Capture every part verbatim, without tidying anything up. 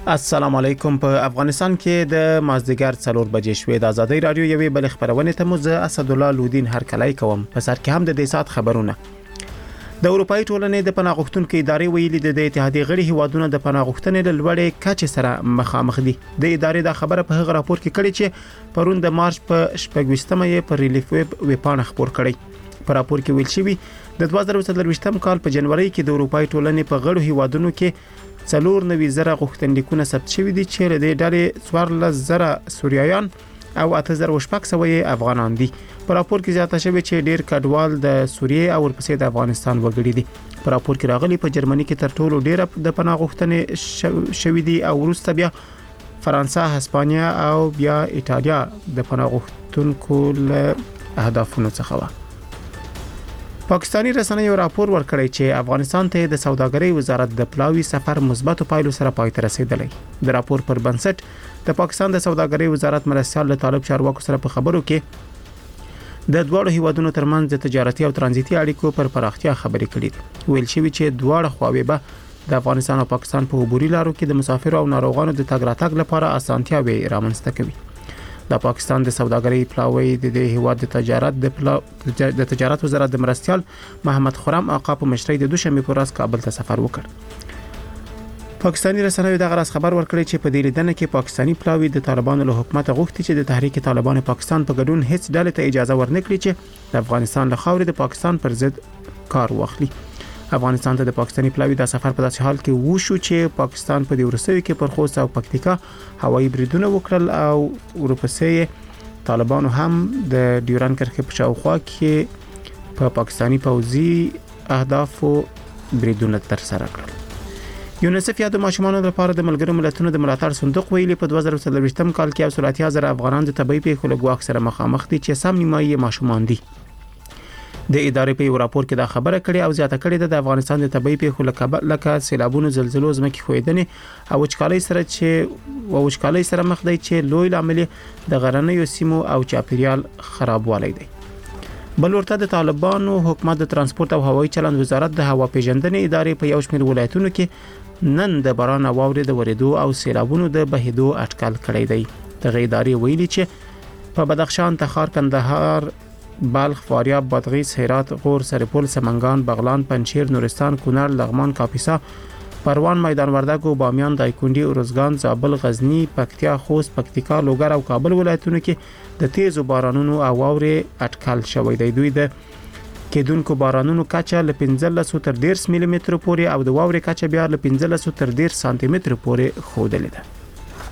السلام علیکم. په افغانستان کې د مازدیګر څلور بجې شوې د ازادي رادیو یوې بل خبرونه ته مو زه اسدالله لودین هرکلی کوم. په سر کې هم د دې سات خبرونه. د اروپאי ټولنې د پناه غوښتونکو ادارې ویلي د اتحادیې غړي هیوادونو د پناه غوښتنې له لوړې کچې سره مخامخ دي. د ادارې د خبره په هغه راپور کې کړي چې پرون د مارچ په شپږمه یې پر ریلیف ویب ویبپاڼه خبر کړي. په راپور کې ویل شوی د دوه زره څلورویشتم کال په جنوري کې د اروپאי ټولنې په غړو هیوادونو کې څلور نوي زره غوښتنلیکونه ثبت شوي دي چې له دې ډلې څوارلس زره سوریایان او اته زره شپږ سوه افغانان دي. په راپور کې زیاته شوی چې ډیر کډوال د سوریې او ورپسې د افغانستان وګړي دي. په راپور کې راغلي په جرمني کې تر ټولو ډیر د پناه غوښتنې شوي دي او وروسته بیا فرانسه، هسپانیا او بیا ایټالیا د پناه غوښتونکو له اهدافونو څخه و. پاکستانی رسنیو راپور ورکړی چې افغانستان ته د سوداګرۍ وزارت د پلاوي سفر مثبت پایلو سره پای ته رسیدلی. د راپور پر بنسټ د پاکستان د سوداګرۍ وزارت مرستيال له طالب چارواکو سره په خبرو کې د دوه هیوادونو ترمنځ د تجارتي او ترانزیتي اړیکو پر پراختیا خبرې کړې دي. ویل شوی چې دواړه خواوې به د افغانستان او پاکستان په عبوري لارو کې د مسافرو او ناروغانو د تګ راتګ لپاره اسانتیاوي رامنځته کوي. د پاکستان د سوداګرۍ پلاوی د هیواد د تجارت د پلا... د تجارت وزارت د مرستيال محمد خرم آقا په مشرۍ د دوشنبه په ورځ کابل ته سفر وکړ. پاکستانی رسنیو د غرض خبر ورکړی چې په دې لیدنه کې پاکستانی پلاوی د طالبانو له حکومت غوښتي چې د تحریک طالبان پاکستان په ګډون هیڅ ډلې ته اجازه ورنکړي چې د افغانستان له خاورې د پاکستان پر ضد کار واخلي. افغانستان ته د پاکستانی پلاوی د سفر په داسې حال کې وشو چې پاکستان په دې ورسوي کې پر خوست او پکتیکا هوایي بریدونه وکړل او ورپسې طالبانو هم د ډیورن کرښې په شاوخوا کې په پاکستانی پوځي اهدافو بریدونه ترسره کړل. یونیسف یا د ماشومانو لپاره د ملګرو ملتونو د ملاتړ صندوق ویلي په دوه زره څلورویشتم کال کې یو سل اتیا زره افغانان د طبي پیښو له ګواښ سره مخامخ دي چې سم نیمایي ماشومان دي. د ادارې په یو راپور کې دا خبره کړې او زیاته کړې ده د افغانستان د طبي پیښو لکه لکه سیلابونو، زلزلو، ځمکې ښویدنې او وچکالۍ سره چې او وچکالۍ سره مخ دی چې لوی لامل د غرنیو سیمو او چاپیریال خرابوالی دی. بل ورته د طالبانو حکومت د ترانسپورت او هوایي چلند وزارت د هوا پیژندنې ادارې په یو شمېر ولایتونو کې نن د باران او واورې د ورېدو او سیلابونو د بهیدو اټکل کړی دی. دغه ادارې ویلي چې په بدخشان، تخار، کندهار، بلخ، فاریاب، بادغیس، هرات، غور، سرپل، سمنگان، بغلان، پنجشیر، نورستان، کونړ، لغمان، کاپیسا، پروان، میدان وردګ، بامیان، دایکنډي، ارزګان، زابل، غزنی، پکتیا، خوست، پکتیکا، لوګر او کابل ولایتونو کې د تیزو بارانونو او واورې اټکل شوی دی. دوی د کېدونکو بارانونو کچه له پنځلس تر ډیرس ملي متر پورې او د واورې کچه بیا له پنځلس تر ډیرس سانتي متر پورې ښودلې ده.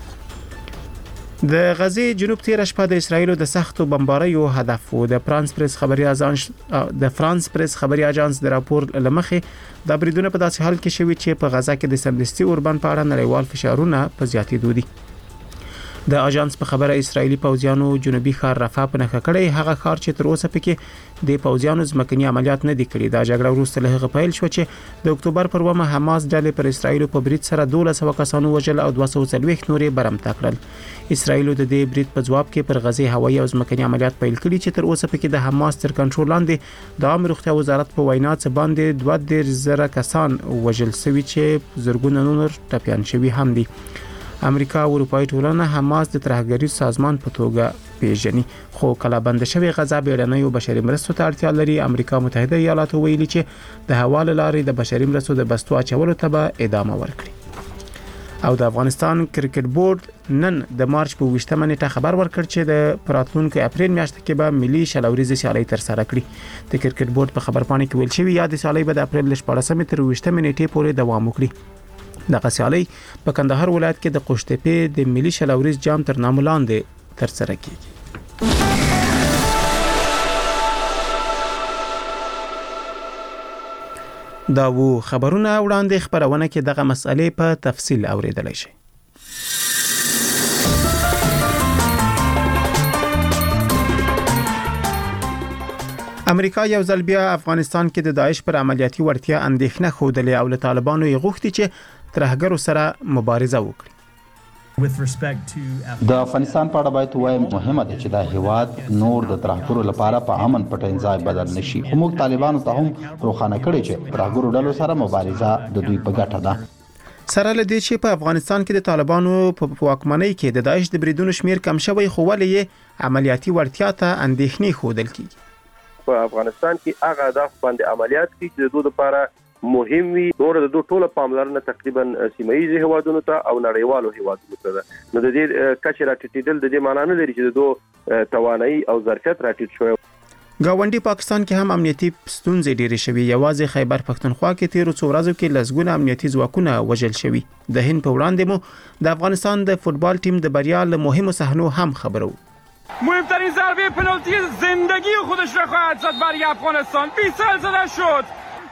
د غزې جنوب تیر شپه د اسرایل د سختو بمباریو هدف و. د فرانس پریس خبري اژانس د فرانس پریس خبري اژانس د راپور لمخې د بریدونو په داسې حال کې شوی چې په غزا کې د سمدستي اوربان په اړه نړیوال فشارونه په زیاتېدو دي. د اژانس په خبره اسرایلی پوځیانو جنوبي ښار رفح په نښه کړی، هغه ښار چې تر اوسه پکې د پوځیانو ځمکني عملیات نه دي کړي. دا جګړه وروسته له هغه پیل شو چې د اکتوبر پر اوومه حماس ډلې پر اسرایل په برید سره دولس سوه کسانو وژل او دوه سوه څلوېښت نورې برمته کړل. اسرایل د دې برید په جواب کې پر غزې هوایي او ځمکني عملیات پیل کړي چې تر اوسه پکې د حماس تر کنټرول لاندې د عامه روغتیا وزارت په وینا څه باندې دوه دېرش زره کسان وژل شوي چې زرګونه نور ټپیان شوي هم دي. امریکا او اروپאי ټولنه حماس د ترهګریز سازمان په توګه پیژني، خو کله بند شوی غزا بیړنیو بشري مرستو ته اړتیا لري. امریکا متحده ایالاتو ویلي چې د هوا له لارې د بشري مرستو د بستو اچولو ته به ادامه ورکړي. او د افغانستان کرکټ بورډ نن د مارچ په ویشتمه نیټه خبر ورکړ چې د پراتلونکو اپریل میاشت کې به ملي شلوريزه سیالي تر سره کړي. د کرکټ بورډ په خبرپاڼه کې ویل شوی یا د سیالي به د اپریل شپاړسمه تر ویشتمه نیټې پورې دوام وکړي. دغه سیالي په کندهار ولایت کې د قوشتېپې د ملي شلوريز جام تر نامه لاندې تر سره کیږي. دا وو خبرونه وړاندې خبرونه کې دغه مسئلې په تفصیل اوریدلای شئ. امریکا یو ځل بیا افغانستان کې د داعش پر عملیاتي وړتیا اندېښنه خوده او له طالبانو یې غوښتي چې ترهګرو سره مبارزه وکړي. د افغانستان په اړه باید وایم مهمه ده چې دا هیواد نور د ترهګرو لپاره په امن پټ ځای بدل نشي. موږ طالبانو ته هم روښانه کړی چې ترهګرو ډلو سره مبارزه د دوی په ګټه ده. سره له دې چې په افغانستان کې د طالبانو په واکمنۍ کې د داعش د بریدونو شمیر کم شوی خو ولې عملیاتي وړتیا ته اندېښنې ښودل کیږي. په افغانستان کې هغه اهداف باندې عملیات کوي چې د دوی لپاره مهم وي. نور د دوی ټوله پاملرنه تقریبا سیمایي هیوادونو ته او نړیوالو هیوادونو ته ده. نو د دې کچې راټیټېدل د دې معنی نه لري چې د دوی توانایي او ظرفیت راټیټ شوی. گاونډي پاکستان کې هم امنیتي ستونزې ډېرې شوي. یوازې خیبر پښتونخوا کې تیرو څو ورځو کې لسګونه امنیتي ځواکونه وژل شوي. د هند په وړاندې مو د افغانستان د فوتبال ټیم د بریا له مهمو صحنو هم خبرو. مهمترین ضربه پنالتی زندگی خودش را خواهد زد برای افغانستان. بیسل زده شد.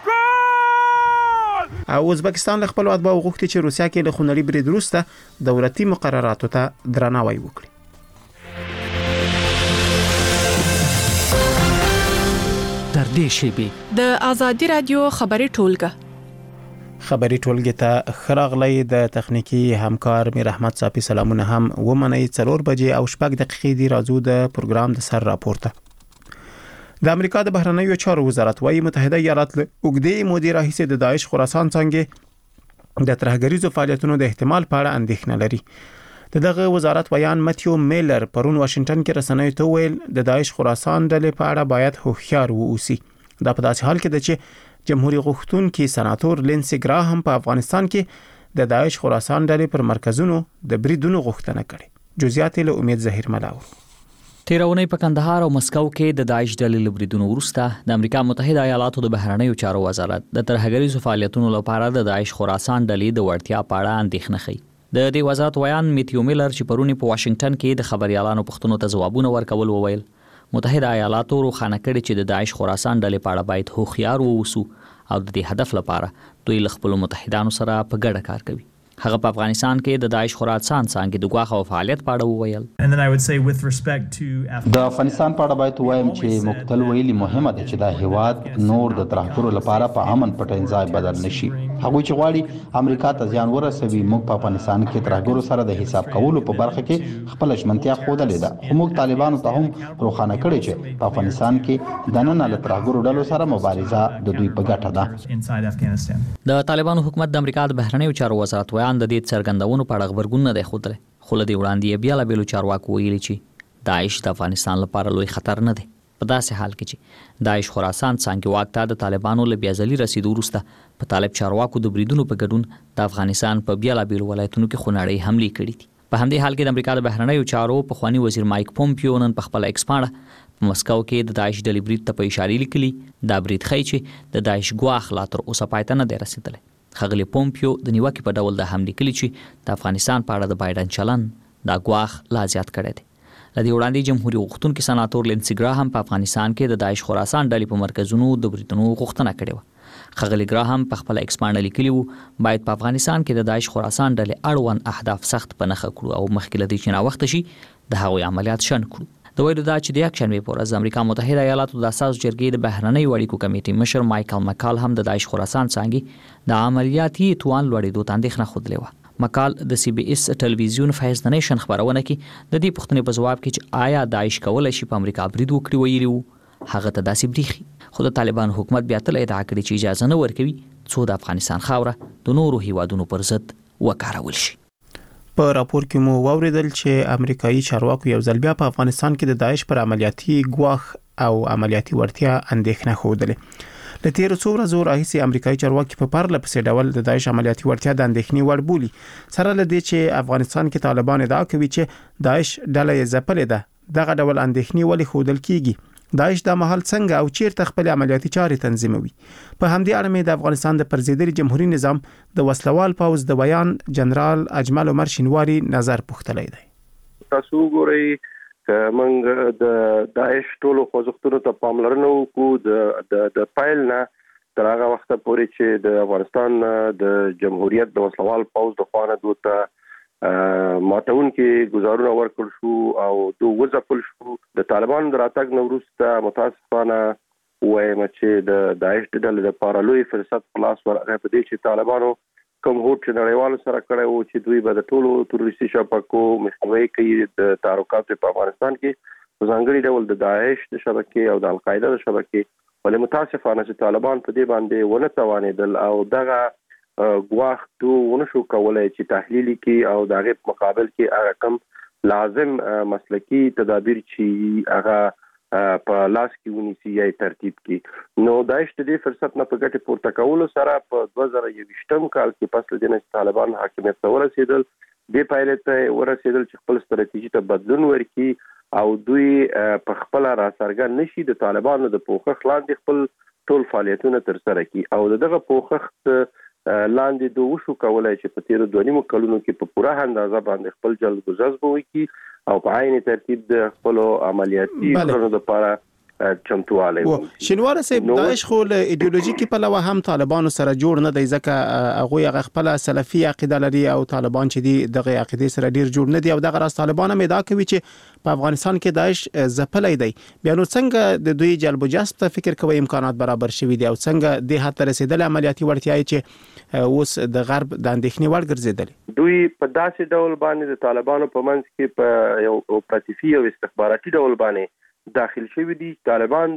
گل! او ازبکستان له خپل اتباعو غوښتي چې روسیا کې له خونړي برید وروسته دولتي مقرراتو ته درناوی وکړي. تر دې شیبې د ازادي رادیو خبري ټولګه خبري ټولګه ته خراغلی د تخنیکی همکار میر احمد صافي سلامونه هم ومنئ. څلور بجې او شپږ دقیقې دی راځو د پروګرام د سر راپورته. د امریکا د بهرنیو چارو وزارت وايي متحده ایالات له اوږدې مودې راهیسې د داعش خراسان څنګه د ترهګریزو فعالیتونو د احتمال په اړه اندېښنه لري. د دغه وزارت ویان متیو میلر پرون واشنگټن کې رسنیو ته ویل د داعش خراسان ډلې په اړه باید هوښیار واوسي. دا په داسې حال کې ده چې جمهوریت غوښتونکي سناتور لینسي ګراهم په افغانستان کې د داعش خراسان ډلې پر مرکزونو د بریدونو غوښتنه کړې. جزئیات له امید ظهیر ملاو. تیرونی په کندهار او مسکو کې د داعش ډلې له بریدونو وروسته د امریکا متحده ایالاتو د بهرنیو چارو وزارت د ترهګریزو فعالیتونو لپاره د داعش خراسان ډلې د وړتیا په اړه اندېښنه ښيي. د دې وزارت ویان میتیو میلر چې پرونی په واشنگټن کې د خبريالانو پښتنو ته ځوابونه ورکول وویل متحده ایالاتو روښانه کړي چې د داعش خراسان ډلې په اړه باید هوښیار واوسو او د دې هدف لپاره دوی له خپل متحدانو سره په ګډه کار کوي. هغه په افغانستان کې د داعش خراسان څنګه د غواخ او فعالیت په اړه وویل. د افغانستان په اړه باید وایم چې مقتل ویلي مهمه ده چې دا هیواد نور د ترهګرو لپاره په امن پټ ځای بدل نشي. هغه چې غواړي امریکا ته ځان ورسوي. موږ په افغانستان کې ترهګرو سره د حساب کولو په برخه کې خپل ژمنتیا خوده ده. خو موږ طالبانو ته هم روښانه کړی چې په افغانستان کې د نن له ترهګرو ډلو سره مبارزه د دوی په ګټه ده. د طالبانو حکومت د امریکا د بهرنیو چارو وزارت د دې څرګندونو په اړه خبرګون نه دی ښودلی. خو له دې وړاندې بیا له بیلو چارواکو ویلي چې داعش د افغانستان لپاره لوی خطر نه دی. په داسې حال کې چې داعش خراسان څنګه واک ته د طالبانو له بیازلي رسیدو وروسته په طالب چارواکو د بریدونو په ګډون د افغانستان په بیا له بیلو ولایتونو کې خونړۍ حملې کړې دي. په همدې حال کې د امریکا د بهرنیو چارو پخوانی وزیر مایک پومپیو نن په خپل ایکس پاڼه په مسکو کې د داعش ډلې برید ته په اشاره لیکلي. دا برید ښیي چې د داعش ګواښ لا تر اوسه پای ته نه دی رسېدلی. ښاغلي پومپیو د نیوکې په ډول د هم لیکلي چې د افغانستان په اړه د بایدن چلن دا ګواښ لا زیات کړی دی. له دې وړاندې جمهوریت غوښتونکي سناتور لینسي ګراهم په افغانستان کې د داعش خراسان ډلې په مرکزونو د بریدونو غوښتنه کړې وه. ښاغلي ګراهم په خپل ایکس پاڼه لیکلي وو باید په افغانستان کې د داعش خراسان ډلې اړوند اهداف سخت په نښه کړو او مخکې له دې چې ناوخته شي د هغوی عملیات شنډ کړو. د ویلو دا چې د یکشنبې په ورځ د امریکا متحده ایالاتو د اساس جرګې د بهرنیو اړیکو کمیټې مشر مایکل مکال هم د داعش خراسان څنګه د عملیاتي توان لوړېدو ته اندېښنه ښودلې وه. مکال د سی بي اس ټلویزیون فیض د نیشن خبرونه کې د دې پوښتنې په ځواب کې چې آیا داعش کولی شي په امریکا برید وکړي ویلي وو هغه ته داسې بریښي. خو د طالبان حکومت بیا تل ادعا کړې چې اجازه نه ورکوي څو د افغانستان خاوره د نورو هیوادونو پر ضد وکارول شي. په راپور کې مو واوریدل چې امریکایي چارواکو یو ځل بیا په افغانستان کې د داعش پر عملیاتي ګواښ او عملیاتي وړتیا اندېښنه ښودلې. له تیرو څو ورځو راهیسې امریکایي چارواکي په پرله پسې ډول د داعش عملیاتي وړتیا د اندېښنې وړ بولي. سره له دې چې افغانستان کې طالبان ادعا کوي چې داعش ډله یې ځپلې ده. دغه ډول اندېښنې ولې ښودل کیږي؟ داعش د محل څنګه او چیرته خپل عملیاتي چارې تنظیموي؟ په همدې اړه مې د افغانستان د پرزیدري جمهوریت نظام د وسلوال پوز د بیان جنرال اجمل عمر شینواری نظر پوښتلی دی. تاسو ګورئ موږ د داعش ټولو خوځښتونو ته پاملرنه وکړو د د پایل نه تر هغه وخته پورې چې د افغانستان د جمهوریت د وسلوال پوز د خوانه دوته ماتون کې گزارونه ورکړ شو او دو وځپل شو. د طالبان د راتګ نو وروسته متاسفانه وایم چې د داعش د ډلې لپاره لوی فرصت په لاس ورغی په دې چې طالبانو کوم هوټ چې نړیوالو سره کړی وو چې دوی به د ټولو تروریستي شبکو مخنیوي کوي د تعرقاتو په افغانستان کې په ځانګړي ډول د داعش د شبکې او د القاعده د شبکې ولې متاسفانه چې طالبان په دې باندې ونه توانېدل او دغه غواخ تو ونشو کولای چې تحلیل کې او د هغه مقابل کې هغه کم لازم مسلکی تدابیر چې هغه په لاس کې ونیسي یا ترتیب کې. نو داعش د دې فرصت نه په ګټه پورته کولو سره په دوه زره یوویشتم کال کې پس له دې چې طالبان حاکمیت ته ورسېدل د پایلټ ته ورسېدل چې خپل ستراتیژي ته بدلون ورکړي او دوی په خپل را څرګند نشي د طالبانو د پوښښ لاندې خپل ټول فعالیتونه تر سره کړي او دغه پوښښ لاندې دوه وشو کولای چې په تیر دوه نیمو کلونو کې په پوره اندازه باندې خپل جلب گزارش وکړي او په عین ترتیب د خپل عملیاتي کړنو لپاره چمتواله وي. شینوار صاحب داعش خو له ایدئولوژیکي په لور هم طالبانو سره جوړ نه دی ځکه هغه خپل سلفي عقیده لري او طالبان چې دی دغه عقیده سره ډیر جوړ نه دی او دغه راز طالبان هم ادعا کوي چې په افغانستان کې داعش ځپلې دی. بیا نو څنګه د دوی جلب جذب ته فکر کوي امکانات برابر شوي دي او څنګه د هڅه رسیدل عملیاتي وړتیاي چې اوس د غرب د اندېښنې وړ ګرځیدل. دوی په داسې ډول باندې د طالبانو په منځ کې په یو اپراتیفي او استخباراتي ډول باندې داخل شوی دي. طالبان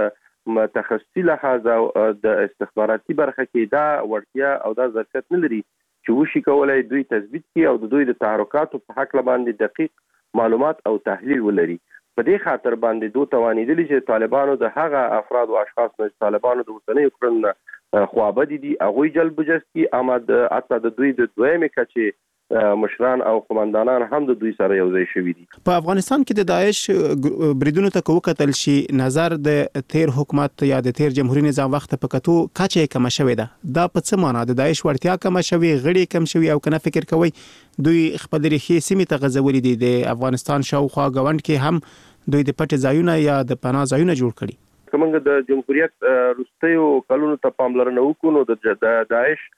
د تخصصي لحاظ او د استخباراتي برخه کې دا وړتیا او دا ظرفیت نه لري چې وشي کولای دوی تثبیت کړي او د دوی د تحرکاتو په حق باندې دقیق معلومات او تحلیل ولري. په دې خاطر باندې دوی توانیدلی چې طالبانو د هغه افراد او اشخاص نه طالبانو د وسنۍ کړنو خوابدي دي هغه جلب جسکی آمد اته د دوی د دویمه کچې مشران او قومندانان هم د دوی سره یو ځای شوي دي. په افغانستان کې د داعش بریدونو ته وکتل شي نظر د تیر حکومت یا د تیر جمهوریت نظام وخت په کتو کچې کم شوې ده. دا په څه معنی د داعش ورتیا کم شوې غړي کم شوې او کنه فکر کوي دوی خپل ریښې سیمې ته غځولې دي د افغانستان شاوخوا غوند کې هم دوی د پټ ځایونه یا د پناه ځایونه جوړ کړي. کومه د جمهوریت روستیو کلونو ته پاملرنه وکړو د داعش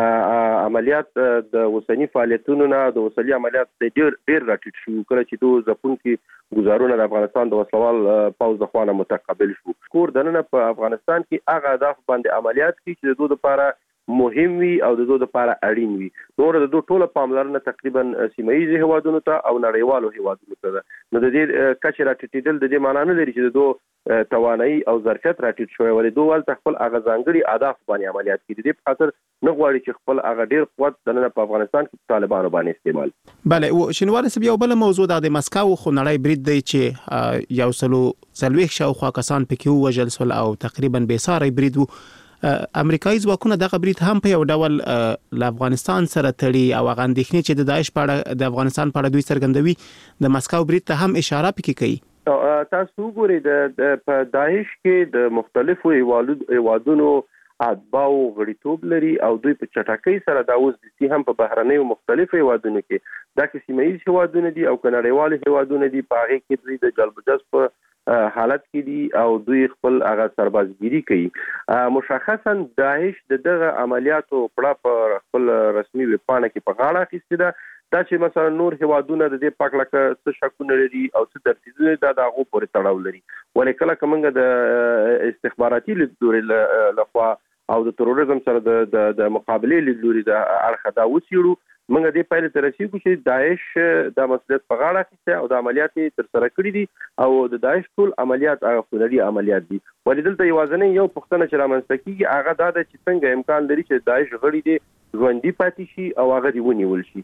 عملیات د وسنی فعالیتونو نه د وسلي عملیات ډیر ډیر راټیټ شو کله چې دوه ځپون کې گزارونه د افغانستان د وسلوال پوز د خوانه متقابل شو. کور دنه په افغانستان کې هغه اهداف باندې عملیات کې چې د دوه لپاره مهم وي او د دوه لپاره اړین وي. نور د دوه ټوله پاملرنه تقریبا سیمایي هوادونو ته او نړیوالو هوادونو ته ده. نو د دې کچې راټیټېدل د دې معنی نه لري چې د دوه توانایي او ظرفیت راټیټ شوی ولې دوه ول خپل هغه ځانګړي اهداف باندې عملیات کوي. د دې په خاطر نه غواړي چې خپل هغه ډیر قوت د په افغانستان کې طالبانو باندې استعمال. بله او شینوار صاحب یو بل موضوع د مسکو خو نړۍ برید دی چې یو سلو سلويخ شاوخوا کسان پکې وژل سول او تقریبا بې ساري برید وو. امریکایي ځواکونه د غبرید هم په یو ډول ل افغانستان سره تړي او غندښنې چې د داعش په اړه د افغانستان په اړه دوی څرګندوي د مسکو برید ته هم اشاره پکې کوي. تاسو ګورئ د په داعش کې د مختلفو هیوادونو اتباو غړیتوب لري او دوی په چټکۍ سره دا اوس د سیهم په بهرنیو مختلفو هیوادونو کې دا کې سیمایي هیوادونه دي او کنړیوال هیوادونه دي په هغه کې دوی د جلب جذب حالت کې دي او دوی خپل هغه سربازګيري کوي. مشخصا داعش د دغه عملیاتو په خپل رسمي ویب پاڼه کې په غاړه اخیستې ده. دا چې مثلا نور هیوادونه د دې پاک لکه څه شکونه لري او څه درتیزونه دا دغه پورې تړاو لري. ولې کله کومه د استخباراتي لیدلوري لخوا او د تروریزم سره د د مقابله لیدلوري د اړخ دا وسیړو موږ دې پایله تر رسیدو چې داعش د مسؤلیت په غاړه اخیسته او د عملیات تر سره کړې دي او د داعش ټول عملیات هغه خوري عملیات دي. ولې دلته یوازنی یو پښتنه چې رامنځته کیږي هغه دا د چې څنګه امکان لري چې داعش غړي دي ژوندۍ پاتې شي او هغه دی ونیول شي.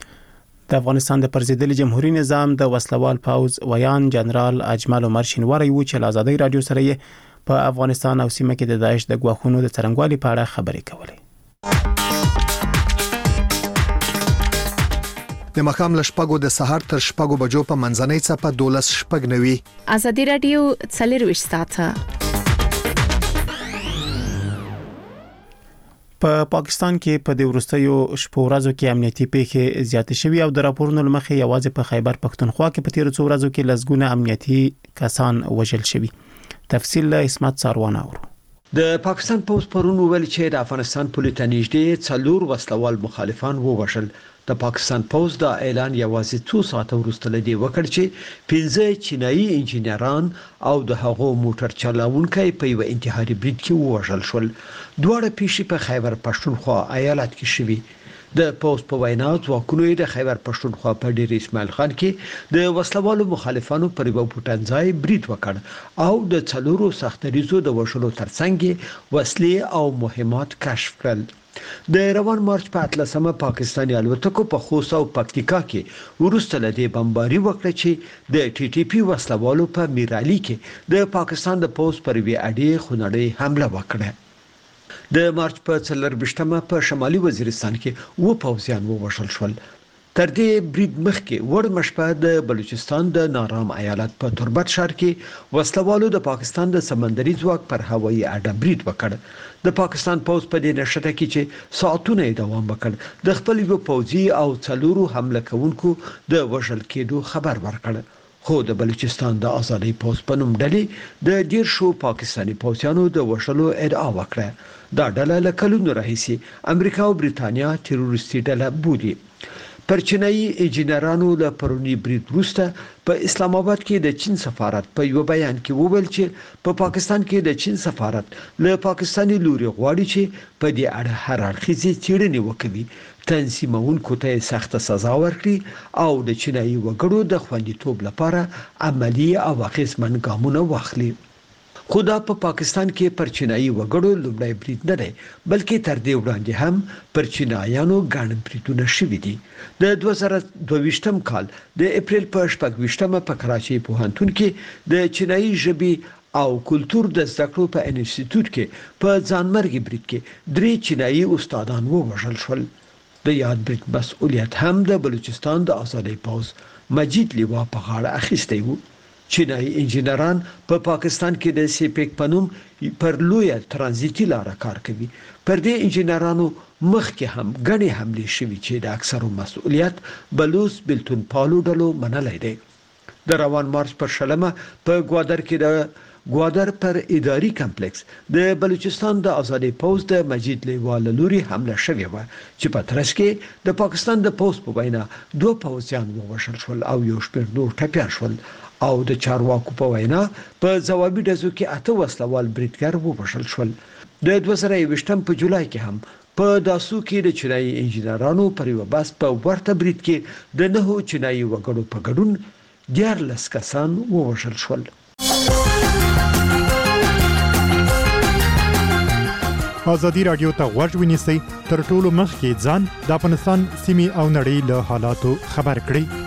د افغانستان د پرزیدلي جمهوریت نظام د وسلوال پوز ویان جنرال اجمل عمر شینواری و چې آزادۍ رادیو سره په افغانستان او سیمه کې د داعش د غواخونو د څرنګوالي په اړه خبرې کولې. د مخام لشپګو د سحر تر شپګو بجو په منځنۍ صفه دولس شپګ نوي آزادۍ رادیو څلرويشت ساعته. په پاکستان کې په د ورستیو شپو ورځو کې امنیتي پیښې زیاتې شوې او د راپورونو لمخې یوازې په خیبر پښتونخوا کې په تیر څو ورځو کې لزګونه امنیتي کسان وژل شوي. تفصیل له اسمت ساروان اورو. د پاکستان پوز پرون ویل چې د افغانستان پولیټ نږدې څلور وسلوال مخالفان ووژل. د پاکستان پوز دا اعلان یوازې څو ساعته وروسته لدی وکړ چې پنځه چینایي انجینران او د هغو موټر چلاونکي په یو انتحاري برید کې ووژل شول. دواړه پیښې په خیبر پښتونخوا ایالت کې شوې. د پوز په وینا ځواکونو د خیبر پښتونخوا په ډیر اسماعیل خان کې د وسلوالو مخالفانو پر یو پټنځای برید وکړ او د څلورو سختریزو د وشلو ترڅنګ وسلې او مهمات کشف کړل. د روان مارچ په اتلسمه پاکستاني الوتکو په خوست او پکتیکا کې ورسته لدی بمباري وکړه چې د ټي ټي پی وسلوالو په میرالي کې د پاکستان د پوز پر وی اډي خونړی حمله وکړه د مارچ په څلور بشتمه په شمالي وزیرستان کې و پوځیان ووژل شول. تر دې برید مخکې وړ مشپه د بلوچستان د نارام ایالت په تربت ښار کې وسلوالو د پاکستان د سمندري ځواک پر هوایي اډه برید وکړ. د پاکستان پوز په دې نشته کې چې ساعتونه دوام وکړ د خپل یو پوځي او څلورو حمله کوونکو د وژل کېدو خبر ورکړ. خو د بلوچستان د آزادۍ پوز په نوم ډلې د ډیر شو پاکستاني پوځیانو د وژلو ادعا وکړه. دا ډله له کلونو راهیسې امریکا او بریتانیا تروریستي ډله بولي. پر چینایي انجینرانو له پرونی برید وروسته په اسلام آباد کې د چین سفارت په یو بیان کې وویل چې په پاکستان کې د چین سفارت له پاکستاني لوري غواړي چې په دې اړه هر اړخیزې څېړنې وکړي، تنظیمونکو ته سخت سزا ورکړي او د چینایي وګړو د خوندیتوب لپاره عملی او اغیزمن ګامونه واخلي. خو دا په پاکستان کې پر چینایي وګړو لومړی برید نه دی، بلکې تر دې وړاندې هم پر چینایانو ګڼ بریدونه شوي دي. د دوه زره دوه کال د اپریل په شپږ په کراچۍ پوهنتون کې د چینایي ژبې او کلتور د زده کړو په انسټیټیوټ کې په ځانمرګي برید کې درې چینایي استادان ووژل شول. د یاد برید مسؤلیت هم د بلوچستان د آزادۍ پوز مجید لیوا په غاړه اخیستی و. چینایي انجینران په پا پاکستان کې د سیپیک پنوم پر لویه ترانزیتي لار کار کوي. پر دې انجینرانو مخکې هم غني حمله شوي چې د اکثرو مسؤلیت بلوچ بلتون پالو ډلو منلای دی. د روان مارچ پر شلمه په ګوادر کې د ګوادر پر اداري کمپلیکس د بلوچستان د آزادۍ پوز د مجید لیوال لوري حمله شوې و چې په ترڅ کې د پاکستان د پوز په وینا دوه پوځیان ووژل شول او یو شمېر نور ټپیان شول او د چارواکو په وینا په ځوابي ډزو کې اته وسلوال بریدګر ووژل شول. د دوه زره یوویشتم په جولای کې هم په داسو کې د چینایي انجینرانو پر یو بس په ورته برید کې د نهو چینایي وګړو په ګډون دیارلس کسان ووژل شول. ازادي رادیو ته غوږ ونیسئ، تر ټولو مخکې ځان د افغانستان سیمې او نړۍ له حالاتو خبر کړئ.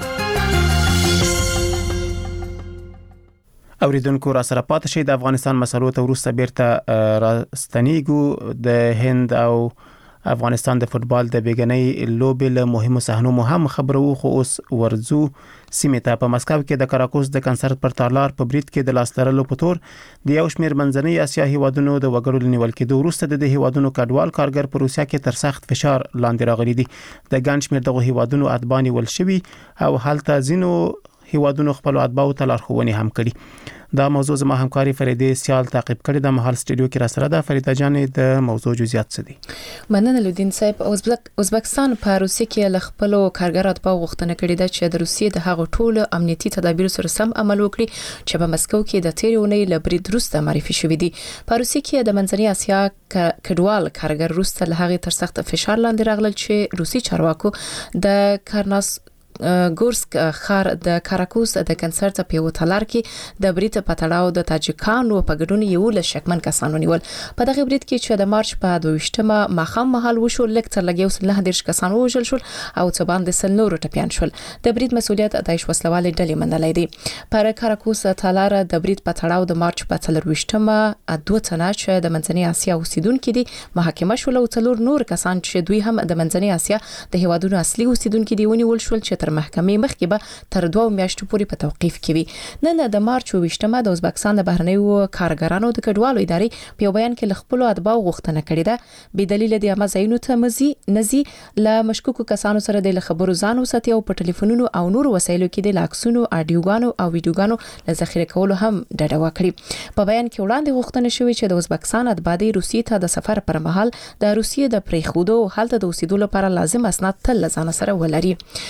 اوریدونکو را سره پاتې شي. د افغانستان مسلو ته وروسته بیرته راستنیږو. د هند او افغانستان د فوتبال د بیګنۍ لوبې له مهمو صحنو هم خبرو، خو اوس ورزو سیمه ته په مسکو کې د کراکوس د کنسرت پر تالار په برید کې د لاس لرلو په تور د یو شمېر منځنۍ اسیا هیوادونو د وګړو لنیول کېدو وروسته د هیوادونو کډوال کارګر په روسیا کې تر سخت فشار لاندې راغلي دي. د ګڼ شمېر دغه هیوادونو اتباع نیول شوي او هلته ځینو هیوادونو خپل اتباعو ته لارښوونې هم کړي. دا موضوع زما همکاري فریده سیال تعقیب کړي. د محل سټډیو کې را سره ده. فریده جانې د موضوع جزئیات څه دي؟ مننه لودین صاحب. ازبکستان په روسیه کې ل خپل کارګر اتباع غوښتنه کړې ده چې د روسیې د هغو ټولو امنیتي تدابیر سره سم عمل وکړي چې په مسکو کې د تیرې اونۍ ل برید وروسته معرفي شوې دي. په روسیه کې د منځنۍ اسیا کډوال کارګر وروسته له هغې تر سخت فشار لاندې راغلل چې روسي چارواکو د کارناس ګورسک خار د کاراکوس د کنسرت په یو تالار کې د برید په تړاو د تاجکانو په ګډون یو ل شکمن کسانو نیول. په دغه برید کې چې د مارچ په دویشتمه ماخام مهال وشو، لکتر لګیو سل نه دیرش کسانو وژل شول او څه باندې سل نور ټپیان شول. د برید مسؤلیت دایښ وسلوالې ډلې منلای دي. پر کاراکوس تالار د برید په تړاو د مارچ په څلرويشتمه دوه تنه چې د منځنۍ اسیا اوسیدونکو دي محاکمه شول او څلور نور کسان چې دوی هم د منځنۍ اسیا د هیوادونو اصلي اوسیدونکو دي ونیول شول چې تر محکمې مخکې به تر دوه میاشتو پورې په توقيف کې وي. نن د مارچ ویشتمه د ازبکستان د بهرنیو کارګرانو د کډوالو ادارې په بیان کې خپل اتباع غوښتنه کړې ده به دلیل د امازینو ته مزي نزي ل مشکوکو کسانو سره د خبرو ځانو ساتي او په ټلیفونونو او نور وسایلو کې د لاکسونو اډیوګانو او ویډیوګانو ل ذخیره کولو هم ډډه وکړي. په بیان کې وړاندې غوښتنه شوې چې د ازبکستان اتباع د روسیې ته د سفر پر مهال د روسیې د پریخودو حالت د اوسېدو لپاره لازم اسناد تل ځان سره ولري. د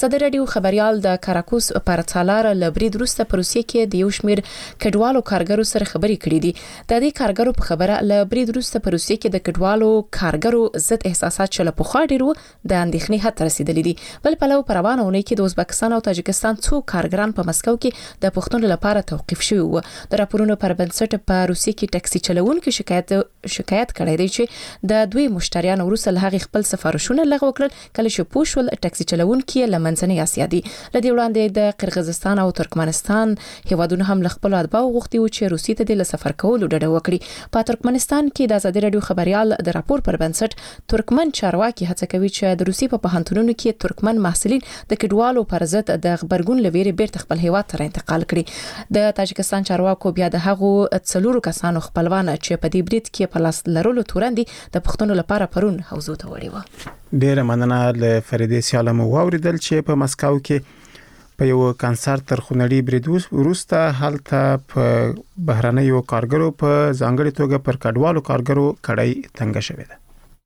ازادي رادیو خبريال د کاراکوس پر تالار لبرید روسته په روسیې کې د یو شمیر کډوالو کارګرو سره خبرې کړې دي. د دې کارګرو په خبره لبرید روسته په روسیې کې د کډوالو کارګرو ضد احساسات چله په خوا ډیرو د اندېښنې حد رسیدلې دي. بل په لو پروانونه کې د ازبکستان او تاجکستان څو کارګران په مسکو کې د پښتون لپاره توقيف شوی وو. د راپورونو پر بنسټ په روسیې کې ټاکسي چلوونکو شکایت شکایت کړی دی چې د دوی مشتریان وروسته له هغه خپل سفارشونه لغوه کړل کله چې پوښول ټاکسي چلوونکي لمنځنۍ اسیا دي. لدې وړاندې د قرغیزستان او ترکمنستان هیوادونو هم له خپل اتباع غوښتي و چې روسیې ته د سفر کولو ډډه وکړي. په ترکمنستان کې د ازادي رادیو خبريال د راپور پر بنسټ ترکمن چارواکي هڅه کوي چې د روسیې په پوهنتونونو کې ترکمن محصلین د کډوالو پر ضد د خبرګون لويري بیرته خپل هیواد ته انتقال کړي. د تاجکستان چارواکو بیا د هغو څلورو کسانو خپلوان چې په دې برید کې په لاس لرلو تورندې د پښتون لپاره پرون حوزو ته وړي و. ډیره مننه له فریدې سیالم واوریدل چې په مسکو کې په یو کنسرت تر خونړي برید وروسته هلته په بهرنیو کارګرو په ځانګړي توګه پر کډوالو کارګرو کړای تنګ شوې ده.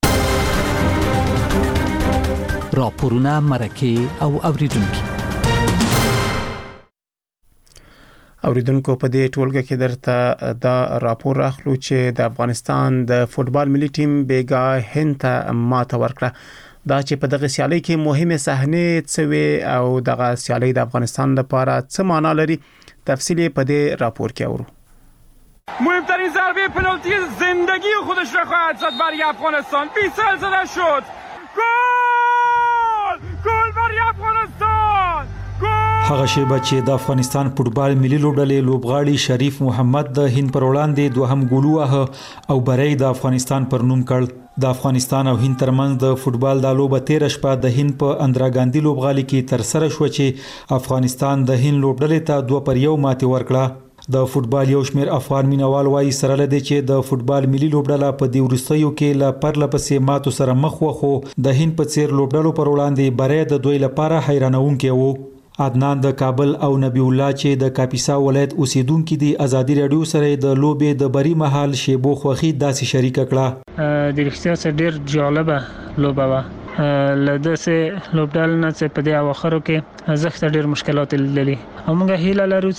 راپورونه مرکه او اوریدونکو اوریدونکو په دې ټولګه کې درته دا راپور راخلو چې د افغانستان د فوتبال ملي ټیم بیګا هند ته ماته ورکړه. دا چې په دغه سیالي کې مهمه صحنه څوي او دغه سیالي د افغانستان لپاره څه معنا لري تفصیلی په دې راپور کې اورو. مهمترین ضربه پنالتی زندگی خودش را خواهد زد برای افغانستان. بیسل زده شد. گل! گل برای افغانستان! هغه شیبه چې د افغانستان فوتبال ملي لوبډلې لوبغاړي شریف محمد د هند پر وړاندې دوهم ګول وهه او بری د افغانستان پر نوم کړ. د افغانستان او هند ترمنځ د فوتبال د لوبه تیر شپه د هند په اندرا ګاندی لوبغالي کې تر سره شو چې افغانستان د هند لوبډلې ته دوه پر یو ماتې ورکړه. د فوتبال یو شمیر افغان مینوال وایي سره لدی چې د فوتبال ملي لوبډله په دې ورستیو کې لا پرله پسې ماتو سره مخ وخو د هند په څیر لوبډلو پر وړاندې بری د دوی لپاره حیرانونکی وو. عدنان د کابل او نبی الله چې د کاپیسا ولایت اوسیدونکو دي ازادي رادیو سره د لوبې د بری محل شیبو خوخي داسې شریک کړه. د رښتیا سره ډیر جالبه لوبه و. لده سه لوبډال نه چې په دې اواخرو کې زخت ډیر مشکلات لري. همغه هیله لرو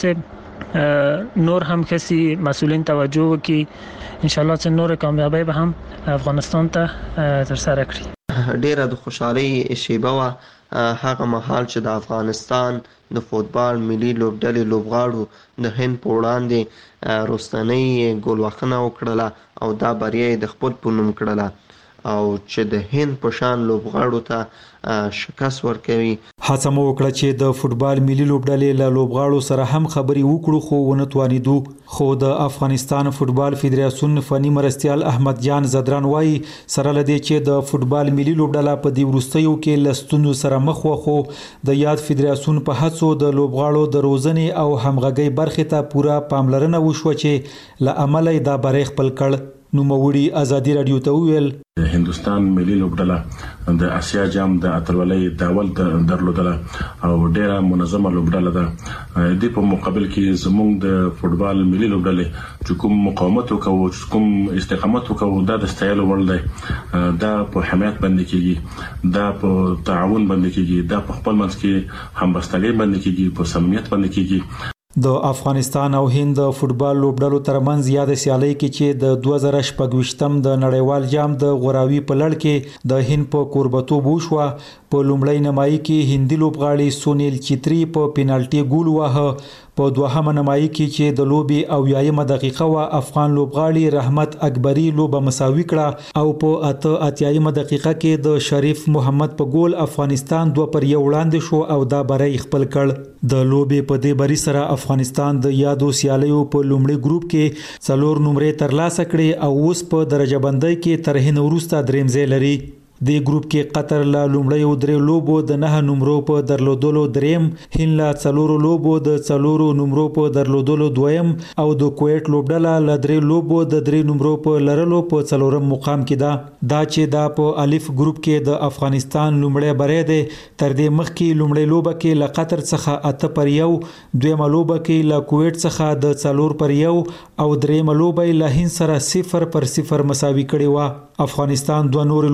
چې نور هم کسي مسؤلین توجه وکړي ان شاء الله چې نور کامیابی به هم افغانستان ته تر سره کړي. ډیره د خوشحالي شیبه و هغه مهال چې د افغانستان د فوتبال ملي لوبډلې لوبغاړو د هند په وړاندې روستنۍ ګول وخنه وکړه او دا بریا د خپل په نوم کړله او چې د هند په شان لوبغاړو ته شکست ورکوي. هڅه مو وکړه چې د فوتبال ملي لوبډلې له لوبغاړو سره هم خبري وکړو خو ونه توانیدو. خو د افغانستان فوتبال فدراسیون فني مرستيال احمد جان زدران وایي سره لدی چې د فوتبال ملي لوبډله په دې ورستیو کې لستونو سره مخ وخو د یاد فدراسیون په هڅو د لوبغاړو د روزنې او همغږي برخې ته پوره پاملرنه وشو چې له عمله دا بری خپل کړ. نو موړي ازادي رادیو ته ویل هندستان ملي لوبډله د اسیا جام د اتلولۍ داول درلودله او ډیره منظمه لوبډله ده. د په مقابل کې زموږ د فوتبال ملي لوبډله چې کوم مقاومت وکاو کوم استقامت وکاو دا د ستایلو وړ دی. دا په حمایت باندې کېږي دا په تعاون باندې کېږي دا په خپل منځ کې همبستګۍ باندې کېږي په صمیمیت باندې کېږي. د افغانستان او هند فوتبال لوبډلو ترمنځ یاد سیالي کې چې د دوه زره شپږ د نړیوال جام د غوراوي په لړ کې د هند په کوربتوب وشو. په لومړی نمایي کې هندي لوبغاړي سونیل چتری په پینالټي ګول وهه. په دوهمه نمایي کې چې د لوبي او یایمه دقیقه وا افغان لوبغاړي رحمت اکبری لوبه مساوي کړه او په اته اتیایمه دقیقه کې د شریف محمد په ګول افغانستان دوه پر یو وړاندې شو او دا بری خپل کړ. د لوبي په دې بری سره افغانستان د یادو سیالیو په لومړي ګروپ کې څلور نمرې ترلاسه کړې او اوس په درجه بندۍ کې تر هند وروسته دریم ځای لري. د ګروپ کې قطر له لومړی درې لوبو د نه نمرو په درلودلو دریم، هند له څلورو لوبو د څلورو نمرو په درلودلو دویم او د کویت لوبډله له درې لوبو د درې نمرو په لرلو په څلورم مقام کې ده. دا چې دا په الف ګروپ کې د افغانستان لومړی بری دی. تر دې مخکې لومړی لوبه کې له قطر څخه اته پر یو، دویمه لوبه کې له کویت څخه د څلور پر یو او دریمه لوبه له هند سره صفر پر صفر مساوي کړې و. افغانستان دوه نور لوبې د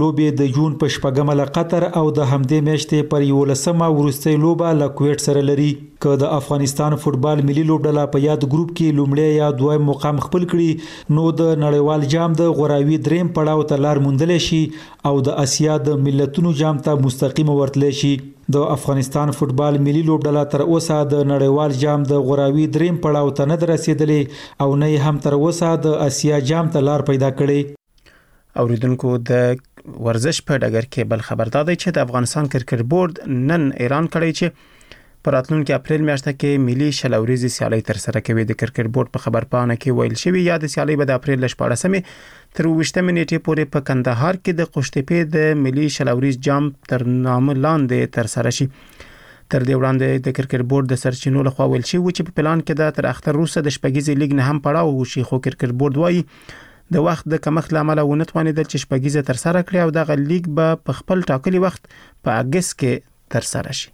د جون په شپږمه له قطر او د همدې میاشتې پر یولسمه وروستۍ لوبه له کویت سره لري. که د افغانستان فوتبال ملي لوبډله په یاد ګروپ کې لومړی یا دویم مقام خپل کړي نو د نړیوال جام د غوراوي دریم پړاو ته لار موندلی شي او د اسیا د ملتونو جام ته مستقیم ورتلی شي. د افغانستان فوتبال ملي لوبډله تر اوسه د نړیوال جام د غوراوي دریم پړاو ته نه رسیدلې او نه هم تر اوسه د اسیا جام ته لار پیدا کړې. اوریدونکو د ورزش په ډګر کې بل خبر دادی چې د افغانستان کرکټ بورډ نن اعلان کړی چې په راتلونکي اپریل میاشت کې ملي شل ورځې سیالي تر سره کوي. د کرکټ بورډ په خبرپاڼه کې ویل شوی یا د سیالي به د اپریل شپاړسمې تر اوویشتمې نیټې پورې په کندهار کې د قشتېپې د ملي شل ورځې جام تر نامه لاندې تر سره شي. تر دې وړاندې د کرکټ بورډ د سرچینو لخوا ویل شوی چې په پلان کې د تر اختر وروسته د شپږیزې لیګ نه هم پړاو وشي، خو کرکټ بورډ وایي د وخت د کمښت لامل ونه توانیدل چې شپږیزه تر سره کړي او دغه لیګ به په خپل ټاکلي وخت په اگست کې تر سره شي.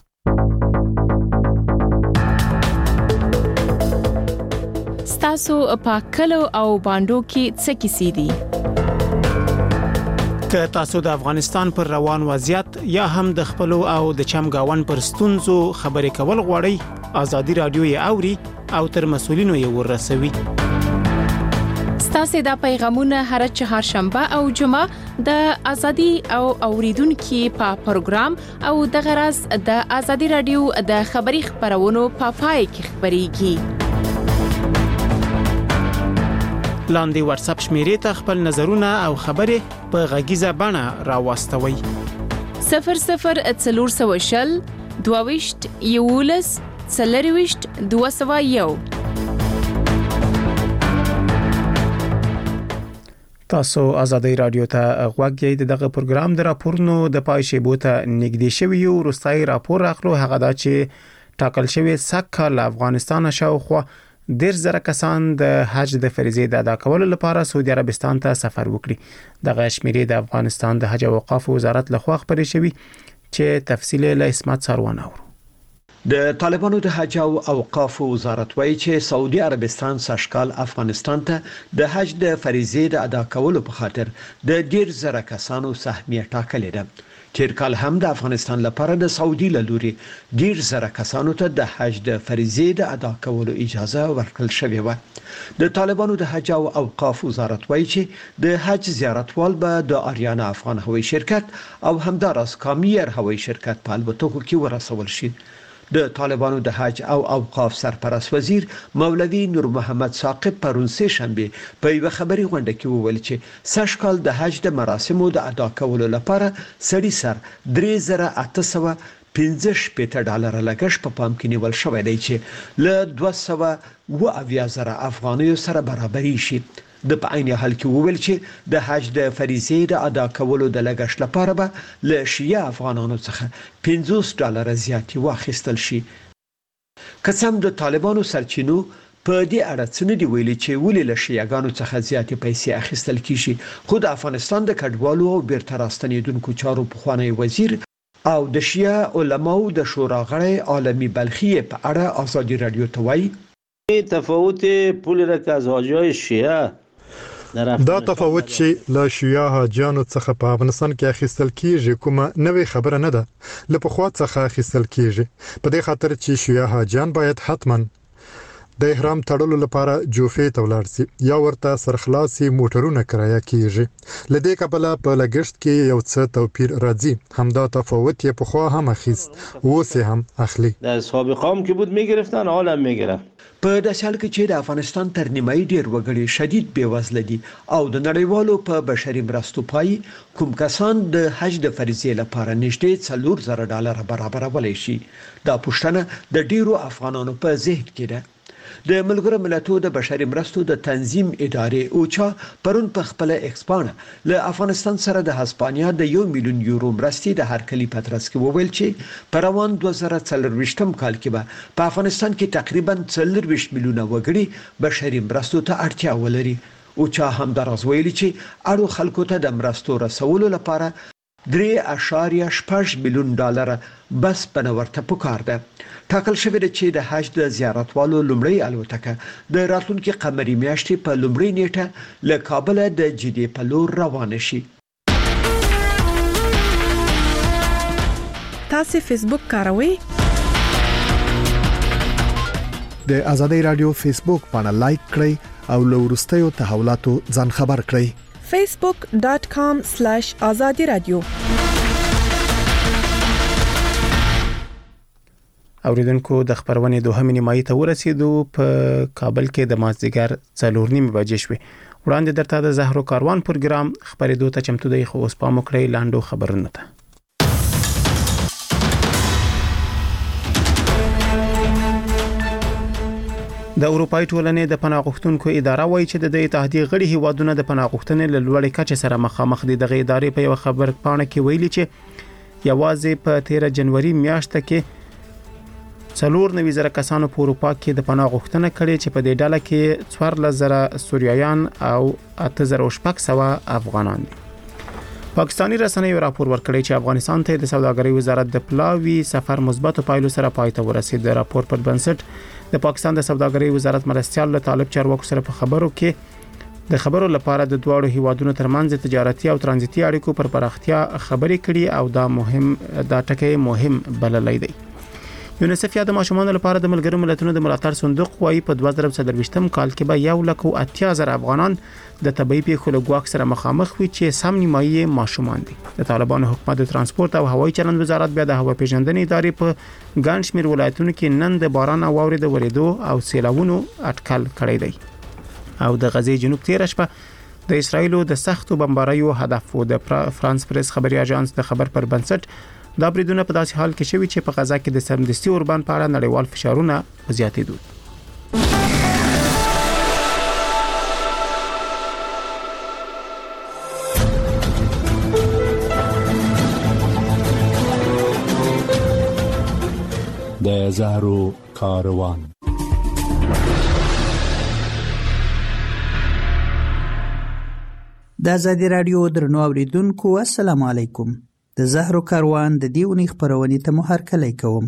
ستاسو په کلو او باندو کې څه کیسې دي؟ که تاسو د افغانستان پر روان وضعیت یا هم د خپل او د چمګاون پر ستونزو خبرې کول غواړئ، ازادي رادیو یې اوري او تر مسولینو یې ورسوي. ستاسو د پیغامونه هر چهارشنبه او جمعه د ازادي او اوریدونکو په پروګرام او د غرض د ازادي رادیو د خبري خبرونو په پای کې خبريږي. لاندې واتس اپ شمیرې ته خپل نظرونه او خبرې په غږیزه بڼه راوستوي. صفر صفر څلور سوه شل دوهویشت یولس څلرویشت دوه سوه یو. تاسو ازادي رادیو ته غوږ یې دغه پروګرام د راپورونو د پای شیبو ته نږدې شوی یو. وروستۍ راپور اخلو هغه دا چې ټاکل شوی سکه له افغانستان شاوخوا ډیر زره کسان د حج د فریضې د ادا کولو لپاره سعودي عربستان ته سفر وکړي. دغه شمیرې د افغانستان د حج او اوقاف وزارت لخوا خبرې شوی چې تفصیل له اسمت سروان اورو. د طالبانو د حج او اوقاف وزارت وایي چې سعودي عربستان سشکال افغانستان ته د حج د فریضې د ادا کولو په خاطر د ډیر زره کسانو سهمیه ټاکلې ده. تیر کال هم د افغانستان لپاره د سعودي لوري ډیر زره کسانو ته د حج د فریضې د ادا کولو اجازه ورکړل شوې و. د طالبانو د حج او اوقاف وزارت وایي چې د حج زیارتوال به د آریانا افغان هوایي شرکت او همدارس کامیر هوایي شرکت په الوتکو کې ورسول شي. د طالبانو د حج او اوقاف سرپرست وزیر مولوی نور محمد ثاقب پرون سه شنبه په یو خبري غونډه کې وویل چې سشکال د حج د مراسمو د ادا کولو لپاره سړي سر درې زره اته سوه پنځه شپږ ډالر لګښت په پام کې نیول شوی دی چې له دوه سوه اووه اویا زره افغانیو سره برابري شي. د په عین حال کې وویل چې د حج د فریضې د ادا کولو د لګښت لپاره به له شیعه افغانانو څخه پنځوس ډالر زیاتې واخیستل شي. قسم د طالبانو سرچینو په دې اړه څه نه دی ویلي چې ولې له شیعاګانو څخه زیاتې پیسې اخیستل کیږي، خو د افغانستان د کډوالو او بیرته راستنیدونکو چارو پخوانی وزیر او د شیعه علماو د شورا غړی عالمی بلخی په اړه ازادي رادیو ته وایي تفاوت پول را که از حاجیای شیعه دا تفاوت چې له شیعه حاجیانو څخه په افغانستان کې اخیستل کیږي کومه نوې خبره نه ده. له پخوا څخه اخیستل کیږي په دې خاطر چې شیعه حاجیان باید حتماً د احرام تړلو لپاره جوفې ته ولاړ شي یا ورته سرخلاصي موټرونه کرایه کیږي. لدې کبله په لګښت کې یو څه توپیر راځي. همدا تفاوت یې پخوا هم اخیست اوس هم اخلي. در سابقه هم که بود میگرفتن حالا هم میگرفت. په داسې حال کې چې د افغانستان تر نیمایي ډیر وګړي شدید بیوزله دي او د نړیوالو په بشري مرستو پای کوم کسان د حج د فریضې لپاره نږدې څلور زره ډالر برابرولای شي. دا پوښتنه د ډیرو افغانانو په ذهن کې ده. د ملګرو ملتونو د بشري مرستو د تنظیم ادارې اوچا پرون په خپل ایکسپانه له افغانستان سره د هسپانیا د یو میلیون یورو مرستې د هرکلی پترس کې وویل چې په روان دوه زره څلرویشتم کال کې به په افغانستان کې تقریبا څلرویشت میلیونه وګړي بشري مرستو ته اړتیا ولري. اوچا هم درز ویلي چې اړو خلکو ته د مرستو رسولو لپاره درې اشاریه شپږ میلیون ډالر بس بنورته پکار ده. ټاکل شوی دی چې د حج د زیارتوالو لومړی الوتکه د راتلونکي قمري میاشتې په لومړۍ نیټه له کابل د جدې په لور روانه شي. تاسو فیسبوک کاروئ؟ د ازادي رادیو فیسبوک باندې لایک کړئ او له ورستیو تحولاتو ځان خبر کړئ. facebook dot com slash azadi radio. اوریدونکو د خبرونه دوهمې نیمایي ته ورسېدو. په کابل کې د مازدیګر څلور نیمې بجې شوې. وړاندې درته د زهرو کاروان پروګرام خبرېدو ته چمتو دی، خو اوس پام وکړئ لاندو خبرونه ته. د اروپای ټولنې د پناه غوښتونکو اداره وایي چې د اتحادیې غړي هیوادونه د پناه غوښتنې له لوړې کچې سره مخامخ دي. د ادارې په یو خبر پاڼه کې ویلي چې یوازې په تیره جنوري میاشت کې څلور نوي زره کسانو په اروپا کې د پناه غوښتنه کړې چې په دې ډله کې څوارلس زره سوریایان او اته زره شپږ سوه افغانان دي. پاکستانی رسنیو راپور ورکړی چې افغانستان ته د سوداګرۍ وزارت د پلاوی سفر مثبت پایلو سره پای ته ورسید. د راپور پر بنسټ د پاکستان د سوداګرۍ وزارت مرستيال له طالب چارواکو سره په خبرو کې د خبرو لپاره د دوه هیوادونو ترمنځ تجارتي او ترانزیتي اړیکو پر پراختیا خبرې کړي او دا مهم دا ټکی مهم بللی دی. یونیسف یا د ماشومانو لپاره د ملګرو ملتونو د ملاتړ صندوق وايي په دوه زره څلرويشتم کال کې به یو لک او اتیا زره افغانان د طبيعي پیښو له ګواښ سره مخامخ وي چې سم نیمایي ماشومان دي. د طالبانو حکومت د ترانسپورت او هوایي چلند وزارت بیا د هوا پیژندنې ادارې په ګڼ شمېر ولایتونو کې نن د باران او واورې د ورېدو او سیلاوونو اټکل کړی دی. او د غزې جنوب تیر شپه د اسرایلو د سختو بمباریو هدف و. د فرانس پریس خبري اژانس د خبر پر بنسټ دا بریدونه په داسې حال کې شوي چې په غزا کې د سرمدستي اوربان په اړه نړیوال فشارونه زیاتېدل. د زهرو کاروان. د ازادي رادیو درنو اوریدونکو السلام علیکم. د زهرو کاروان د دیونی خبرونې ته مو هرکلی کوم.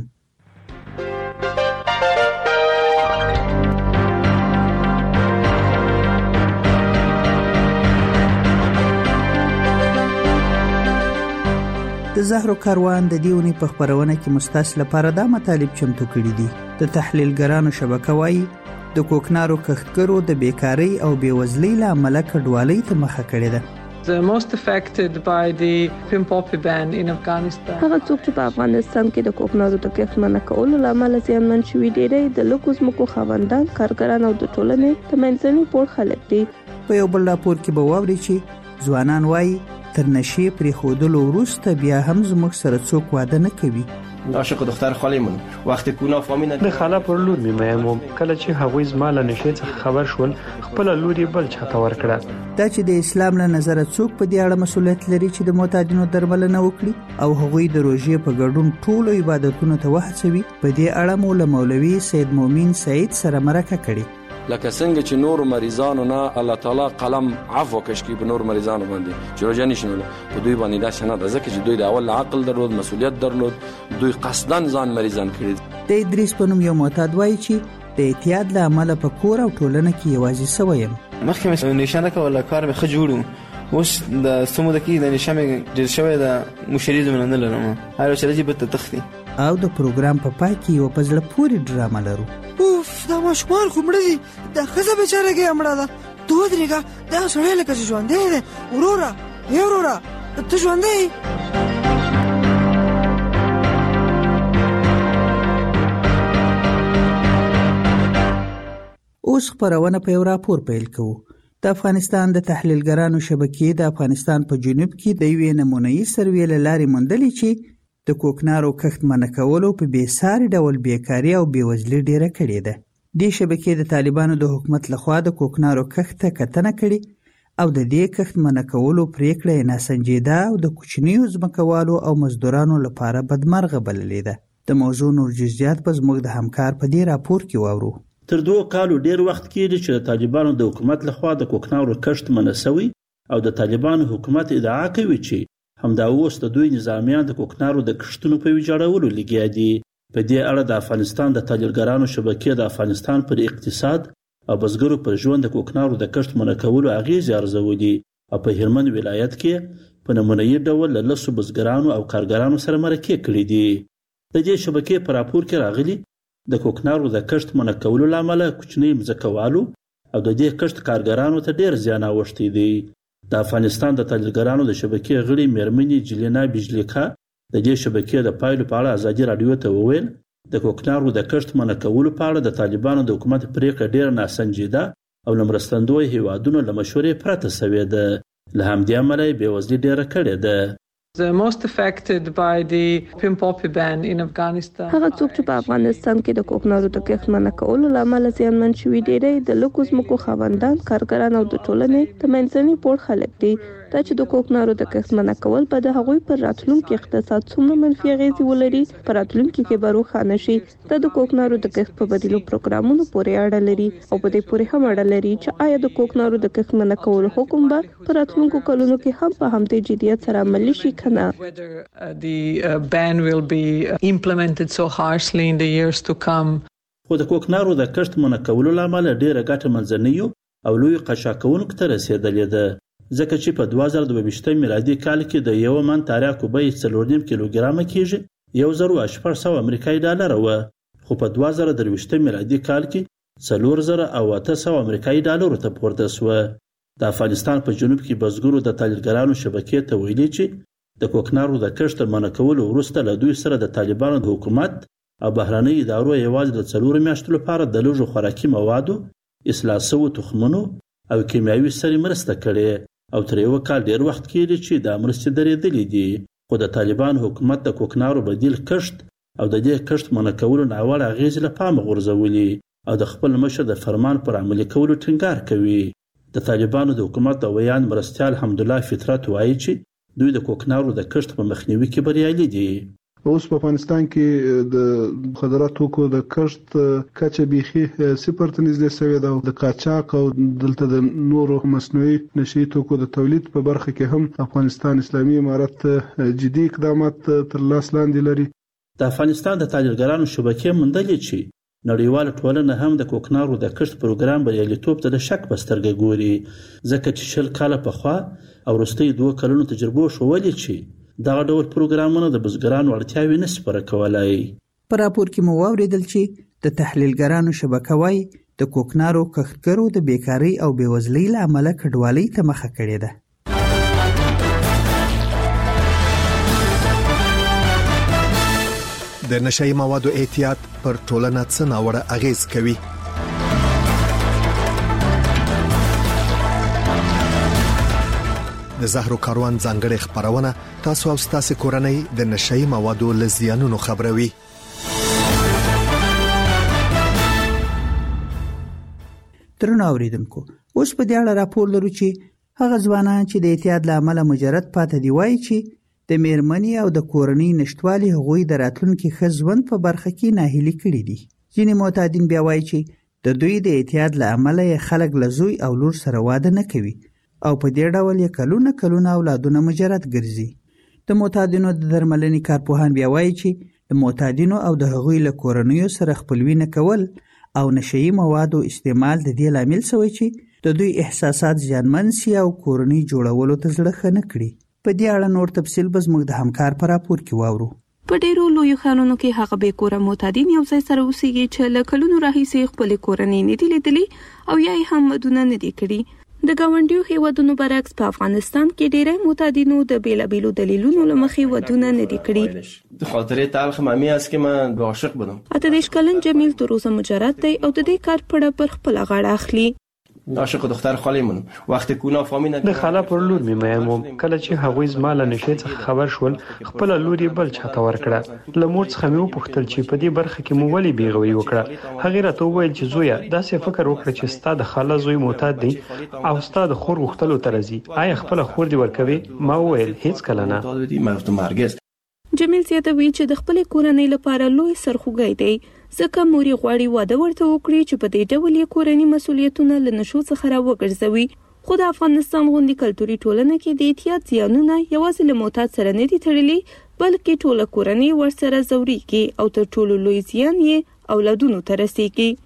د زهرو کاروان د دیونی په خبرونه کې مستاس لپاره دا مطالب چمتو کړي دي. د تحلیلګرانو شبکه وایي د کوکنارو کښتګرو د بیکاری او بیوزلۍ له امله کډوالۍ ته مخه کړې ده. The most affected by the pin poppy ban in Afghanistan. هغه څوک چې په افغانستان کې د کوکنارو د کښت منع کولو لامل زیانمن شوي ډېری د لوکو ځمکو خاوندان، کارګران او د ټولنې ترمنځني پوړ خلک دي. په یو بل راپور کې به واوري چې ځوانان وایي تر نشي پرې خودلو وروسته بیا هم زموږ سره څوک واده نه کوي. عاشق دختر خالیمون وقتی کونا فامیل د خاله پر لور میمه کله چې هغوی زماله نشي څخه خبر شول خپل لور بل چاته ورکړه. دا چې د اسلام له نظر څوک په دې اړه مسؤلیت لري چې د معتادینو درملنه وکړي او هغوی د روژې په ګډون ټولو عبادتونو ته وهڅوي. په دې اړه مو له مولوي سید مومن سعید سره مرکه کړې. لکه څنګه چې نور مریضانو نه الله تعالی قلم عفو کشکی په نور مریضانو باندې چې روزه نشنول په دوی باندې دا شنه ده ځکه چې دوی د اول عقل درلود، مسؤلیت درلود، دوی قصدن ځان مریضان کړي. د ادریس په نوم یو معتاد وایي چې د اعتیاد له امله په کور او ټولنه کې یوازې سوی یم. مخکې مې نشانه کوله کار مې ښه جوړو، اوس د څومره د کې د نشانه ډېر شوی د مشري زمونه نه لرم. هر څه چې به تختی او د پروګرام په پای کې یو پزله پوری ډرامه لرو. اوف دا مشمار کومړه دي دا خزه بیچاره کې امړه ده دوه درېګه دا سړی لکه ژوند دی ورورا یې ورورا ته ژوند دی. اوس خبرونه په یو راپور پیل کوو. د افغانستان د تحلیلګرانو شبکې د افغانستان په جنوب کې د یوې نمونه‌یي سروې له لارې موندلې چې د کوکنارو کښت منع کولو په بېساري ډول بیکاري او بېوزلي ډیره کړې ده. دې شبکې د طالبانو د حکومت لخوا د کوکنارو کښت ته کتنه کړې او د دې کښت منع کولو پریکړه یې ناسنجیده او د کوچنیو ځمکوالو او مزدورانو لپاره بدمرغه بللې ده. د موضوع نور جزئیات به زموږ د همکار په دې راپور کې واورو. تر دوه کالو ډیر وخت کېږي چې د طالبانو د حکومت لخوا د کوکنارو کښت منع شوی او د طالبانو حکومت ادعا کوي چې همدا اوس د دوی نظامیان د کوکنارو د کښتونو په ویجاړولو لګیا دي. په دې اړه د افغانستان د تحلیلګرانو شبکې د افغانستان پر اقتصاد او بزګرو پر ژوند د کوکنارو د کښت منع کولو اغیزې ارزولې او په هلمند ولایت کې په نمونهیي ډول له لسو بزګرانو او کارګرانو سره مرکې کړي دي. د دې شبکې په راپور کې راغلي د کوکنارو د کښت منع کولو له امله کوچني مځکوالو او د دې کښت کارګرانو ته ډېر زیان اوښتی دی. د افغانستان د تحلیلګرانو د شبکې غړي میرمنې جلینا بیجلیکا د دې شبکې د پایلو په اړه ازادي راډیو ته وویل د کوکنارو د کښت منع کولو په اړه د طالبانو د حکومت پریکړه ډېره ناسنجیده او له مرستندویو هیوادونو له مشورې پرته سوې ده. له همدې امله یې بېوزلي ډېره کړې ده. The most affected by the pin poppy ban in Afghanistan. هغه څوک چې په افغانستان کې د کوکنارو د کښت منع کولو له امله زیانمن شوي ډېری د لږو ځمکو خاوندان، کارګران او د ټولنې د منځني پوړ خلک دي. دا چې د کوکنارو د کښت منع کول به د هغوی پر راتلونکي اقتصاد څومره منفي اغېزې ولري په راتلونکي کې به روښانه شي. دا د کوکنارو د کښت په بدیلو پروګرامونو پورې اړه لري او په دې پورې هم اړه لري چې آیا د کوکنارو د کښت منع کولو حکم به په راتلونکو کلونو کې هم په همدې جدیت سره عملي شي که نه. Whether uh, the uh, ban will be implemented so harshly in the years to come. خو د کوکنارو د کښت منع کولو له امله ډېره ګټه منځنیو او لویو قشاکونکو ته رسېدلې ده، ځکه چې په دوه زره دوه ویشتم میلادي کال کې د یو من تریاکو بیه څلور نیم کیلوګرامه کېږي یو زر او شپږ سوه امریکایي ډالره وه، خو په دوه زره درویشتم میلادي کال کې څلور زره او اته سوه امریکایي ډالرو ته پورته سوه. د افغانستان په جنوب کې بزګرو د تحلیلګرانو شبکې ته ویلي چې د کوکنارو د کښت منع کولو وروسته له دوی سره د طالبانو د حکومت او بهرنۍ ادارو یوازې د څلورو میاشتو لپاره د لږو خوراکي موادو، اصلاح شوو تخمونو او کیمیاوي سرې مرسته کړې او تر یو کال ډېر وخت کېږي چې دا مرستې درېدلې دي. خو د طالبان حکومت د کوکنارو بدیل کښت او د دې کښت منع کولو ناوړه اغېزې له پامه غورځولي او د خپل مشر د فرمان پر عملي کولو ټینګار کوي. د طالبانو د حکومت د ویان مرستیال حمدالله فطرت وایي چې دوی د کوکنارو د کښت په مخنیوي کې بریالي دي. اوس په افغانستان کې د خضرات توکو د کښت کچه بیخي صفر ته نږدې شوې ده او د قاچاق او دلته د نورو مصنوعي نشي توکو د تولید په برخه کې هم افغانستان اسلامي امارت جدي اقدامات تر لاس لاندې لري. د افغانستان د تاجرګرانو شبکې موندلې چې نړیواله ټولنه هم د کوکنارو د کښت پروګرام بریالیتوب ته د شک په سترګه ګوري، ځکه چې شل کاله پخوا او وروستیو دوه کلونو تجربو ښودلې چې دغه ډول پروګرامونه د بزګرانو اړتیاوې نشي پوره کولای. په راپور کې مو واوریدل چې د تحلیلګرانو شبکه وايي د کوکنارو کښتګرو د بیکارۍ او بېوزلۍ له امله کډوالۍ ته مخه کړې ده. د نشئی موادو احتیاط پر ټولنه څه ناوړه اغیز کوي؟ د زهرو کاروان ځانګړي خبرونه تاسو او تاسو کورنۍ د نشئی موادو لزیانونو خبروي. درنو اوریدونکو، اوس په دې اړه راپور لرو چې هغه ځوانان چې د اعتیاد له امله مجرد پاتې دی وایي چې د میرمنې او د کورنۍ نشټوالي هغوی د راتلونکي ښه ژوند په برخه کې ناهیلي کړي دي. ځینې معتادین بیا وایي چې د دوی د اعتیاد له امله یې خلک له زوی او لور سره واده نه کوي او په دې ډول یې کلونه کلونه اولادونه مجرد ګرځي. د معتادینو د درملنې کارپوهان بیا وایي چې د معتادینو او د هغوی له کورنیو سره خپلوي نه کول او نشئی موادو استعمال د دې لامل شوی چې د دوی احساسات زیانمن سي او کورنۍ جوړولو ته زړه ښه نه کړي. په دې اړه نور تفصیل به زموږ د همکار په راپور کې واورو. په ډیرو لویو ښارونو کې هغه بې کوره معتادین یو ځای سره اوسېږي چې له کلونو راهیسې خپلې کورنۍ نه دي لیدلي او یا یې هم ودونه نه دي کړي. د ګاونډیو هیوادونو برعکس په افغانستان کې ډیری معتادینو د بیلابیلو دلیلونو له مخې ودونه نه دي کړي. به خاطر تلخ مامی است که من عاشق بودم. اته دېرش کلن جمیل تر اوسه مجرد دی او د دې کار پړه پر خپله غاړه اخلي. عاشق دختر خالمون وقتی کونا فامیل د خاله پر لور می مېم کله چې هغوی زما له نشې څخه خبر شول خپل لور یې بل چاته ورکړه. له مور څخه مې وپوښتل چې په دې برخه کې مو ولې بیغوي وکړه. هغه راته وویل چې زویا داسې فکر وکړه چې ستا د خاله زوی معتاد دی او ستا د خور غوښتلو ته راځي. آیا خپل خور دې ورکوي؟ ما وویل هیڅ کله نه. جمیل زیاتوي چې د خپلې کورنۍ لپاره لوی سرخوږی دی ځکه مور یې غواړي واده ورته وکړي چې په دې ډول یې کورنۍ مسؤلیتونه له نشو څخه راوګرځوي. خو د افغانستان غوندې کلتوري ټولنه کې د اعتیاد زیانونه یوازې له معتاد سره نه دي تړلي بلکې ټوله کورنۍ ورسره ځورېږي او تر ټولو لوی زیان یې اولادونو ته رسېږي.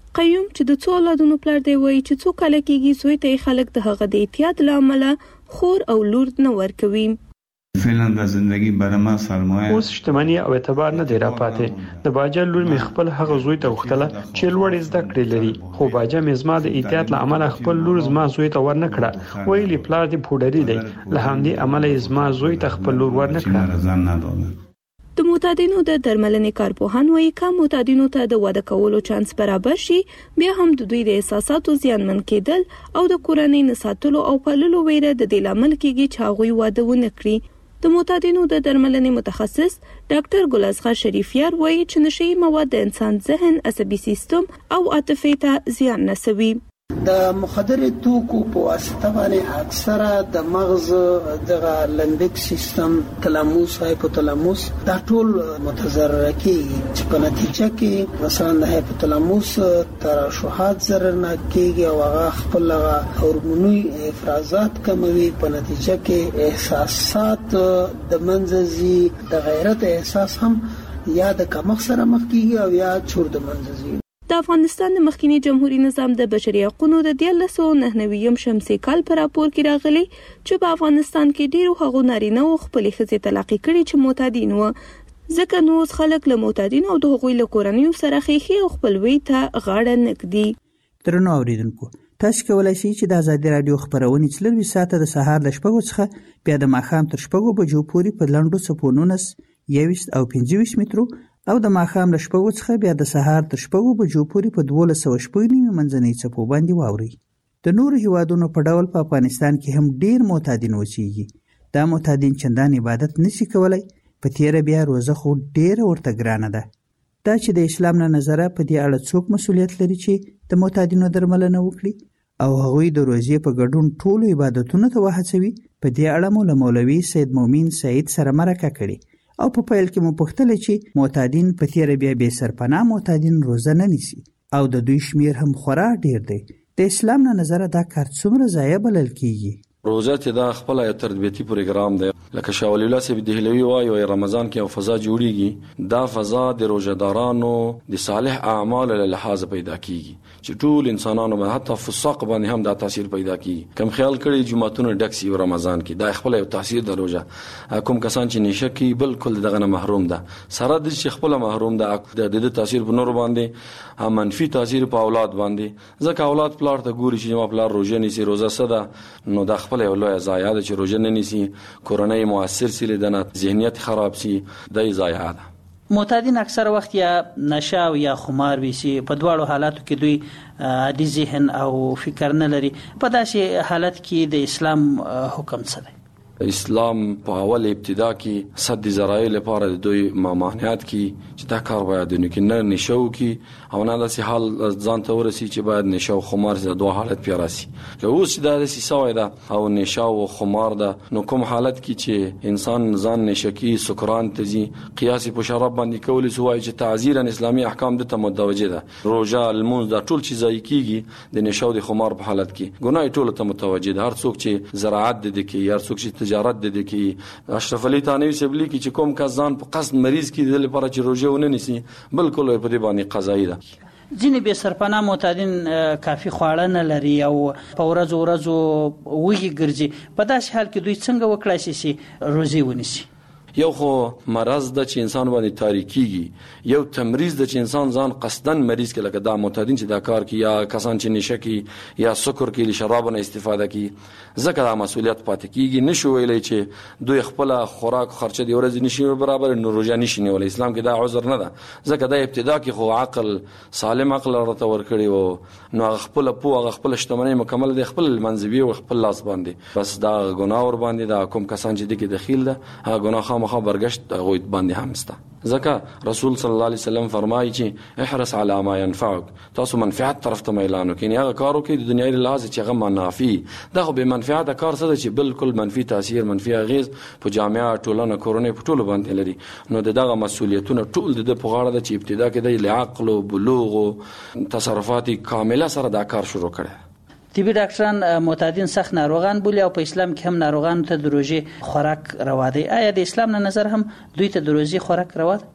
قیوم چې د څو اولادونو پلار دی وایي چې څو کال کېږي زوی ته خلک د هغه د احتیاط لامل خور او لور نه ورکوي. فعلا د زندگی برما سرمایه اوس شتمنۍ او اعتبار نه دی را پاتې. د باجا لور می خپل هغه زوی ته وختله چې لوړ زده کړې لري، خو باجا می زما د احتیاط له امله خپل لور زما زوی ته ور نه کړه. ویلي پلار دی پوډری دی، له همدې امله زما زوی ته خپل لور ور نه کړه. د معتادینو د درملنې کارپوهان وایي که معتادینو ته د واده کولو چانس برابر شي، بیا هم د دوی د احساساتو زیانمن کېدل او د کورنۍ نه ساتلو او پاللو ویره د دې لامل کېږي چې هغوی واده ونه کړي. د معتادینو د درملنې متخصص ډاکټر ګلازغه شریفیار وایي چې نشئی مواد د انسان ذهن، عصبي سیستم او عاطفې ته زیان رسوي. د مخدر توکو په واسطه باندې اکثره د مغز دغه لمبیک سیستم، تلاموس، هایپوتلاموس دا ټول متضرر کیږي چې په نتیجه کې مثلا د هایپوتلاموس ترشحات ضرر نه کیږي او هغه خپل هورموني افرازات کموي. په نتیجه کې احساسات د منځزي د غیرت احساس هم یا د کمښت سره مخ کیږي او یا چور د منځزي. د افغانستان د مخکینی جمهوریت نظام د بشري حقوقو د دیارلس سوه نهه نوي شمسي کال پر راپور کې راغلي چې په افغانستان کې ډیرو هغو نارینه او خپلې ښځې طلاق کړي چې معتادین وو. ځکه نو خلک له معتادین او د هغوی له کورنیو سره خېخي او خپلوي ته غاړه نږدي. درنو اوریدونکو، تاسو کولای شئ چې د آزادي رادیو خبرونه څلور ساعته د سهار ل شپږو څخه بیا د ماښام تر شپږو بجو پورې په لنډو څپو نولس، یوویشت او پنځه ویشت مترو او د ماښام له شپږو څخه بیا د سهار تر شپږو بجو پورې په دولس سوه شپږ نیمې منځنۍ څپو باندې واورئ. د نورو هیوادونو په ډول په افغانستان کې هم ډیر معتادین اوسېږي. دا معتادین چندان عبادت نشي کولای، په تیره بیا روزه خو ډیره ورته ګرانه ده. دا چې د اسلام نه نظره په دې اړه څوک مسؤلیت لري چې د معتادینو درملنه وکړي او هغوی د روزې په ګډون ټولو عبادتونو ته وهڅوي. په دې اړه مو له مولوي سید مومن سعید سره مرکه کړې او په پیل کې مو پوښتل چې معتادین په تیره بیا بې سرپناه معتادین روزه نه نیسي او د دوی شمیر هم خورا ډیر دی. د اسلام نه نظره دا کار څومره ضایع بلل کیږي؟ روزه چې دا خپل یو تربیتی پروګرام دی، لکه شاه ولی الله صاحب دهلوی وایي رمضان کې یو فضا جوړیږي. دا فضا د روزدارانو د صالح اعمال له لحاظ پیدا کیږي چې ټول انسانانو باندې حتی فساق باندې هم دا تاثیر پیدا کیږي. کوم خیال کړي جمعتون ډک سی رمضان کې دا خپل یو تاثیر د روزه. کوم کسان چې نشه کوي بالکل دغه نه محروم ده، سره د چې خپل محروم ده د د تاثیر په نور باندې منفي تاثیر په اولاد باندې. ځکه اولاد پلار ته ګوري چې ما پلار روزه نیسي، روزه صدا نو دا خپل یو لوی ضایعه ده چې روزه نه نیسي، کورنۍ مؤثر سي، لیدنه ذهنیت خراب سي، د ضایعه ده. معتادین اکثر وخت یا نشه او یا خمار ویسي، په دواړو حالاتو کې دوی عادي ذهن او فکر نه لري. په داسې حالت کې د اسلام حکم څه دی؟ اسلام په اول ابتدا کې صد ذرایع لپاره د دوی ممانعت کی چې دا کار باید نه کې نه نشو کی او نه داسې حال ځان ته ورسي چې باید نشو خمار د دوه حالت پیراسي. که اوس دا د سیساوي دا او نشو او خمار دا نو کوم حالت کې چې انسان ځان نشکی سکران تزي قياس په شراب باندې کول سوای چې تعزیرا اسلامي احکام د متوجه ده. روزه المونز دا ټول چیزای کیږي د نشو د خمار په حالت کې ګناه ټول ته متوجه ده. هر څوک چې زراعت د کې هر څوک چې تجارت د دې کې اشرف علي تانوي سبلی کې چې کوم کا ځان په قصد مریض کې د لپاره چې روزه ونه نیسي بالکل په دې باندې قضایي ده. ځینې بې سرپناه معتادین کافي خواړه نه لري او په ورځو ورځو وږي ګرځي. په داسې حال کې دوی څنګه وکړای شي چې روزه ونیسي؟ یو خو مرض د چې انسان باندې تاریکيږي، یو تمریض د چې انسان ځان قصدن مریض کې لکه دا معتادین چې دا کار کوي یا کسان چې نشه کوي یا سکر کوي شراب نه استفاده کوي. ځکه دا مسؤلیت پاتې کیږي. نشو ویلای چې دوی خپل خوراک خرچه دی ورځ نشي برابر نو روزه نشي نیول. اسلام کې دا عذر نه ده. ځکه دا ابتدا کې خو عقل سالم عقل راته ورکړي وو نو خپل پوهه خپل شتمنۍ مکمل د خپل منځوي او خپل لاس باندې بس دا ګناه ور باندې دا کوم کسان چې د کې دخیل ده هغه ګناه مخه برگشت غوید باندې همسته. ځکه رسول صلی الله علیه وسلم فرمایي چې احرص علی ما ينفعك، تاسو منفعت طرف ته میلان وکړئ. هغه کارو کې د دنیاي لحاظ چې هغه منافي دا خو به منفعت کار څه چې بالکل منفي تاثیر منفي اغیز په جامعه ټولنه کورونه په ټولو باندې لري. نو دغه مسؤلیتونه ټول د په غاړه د چې ابتدا کې د عقل او بلوغ او تصرفات کامله سره دا کار شروع کړي. طبي ډاکټران معتادین سخت ناروغان بولي او په اسلام کې هم ناروغان ته د روزي خوراک روا دی. آیا د اسلام نه نظر هم دوی ته د روزي خوراک روا ده؟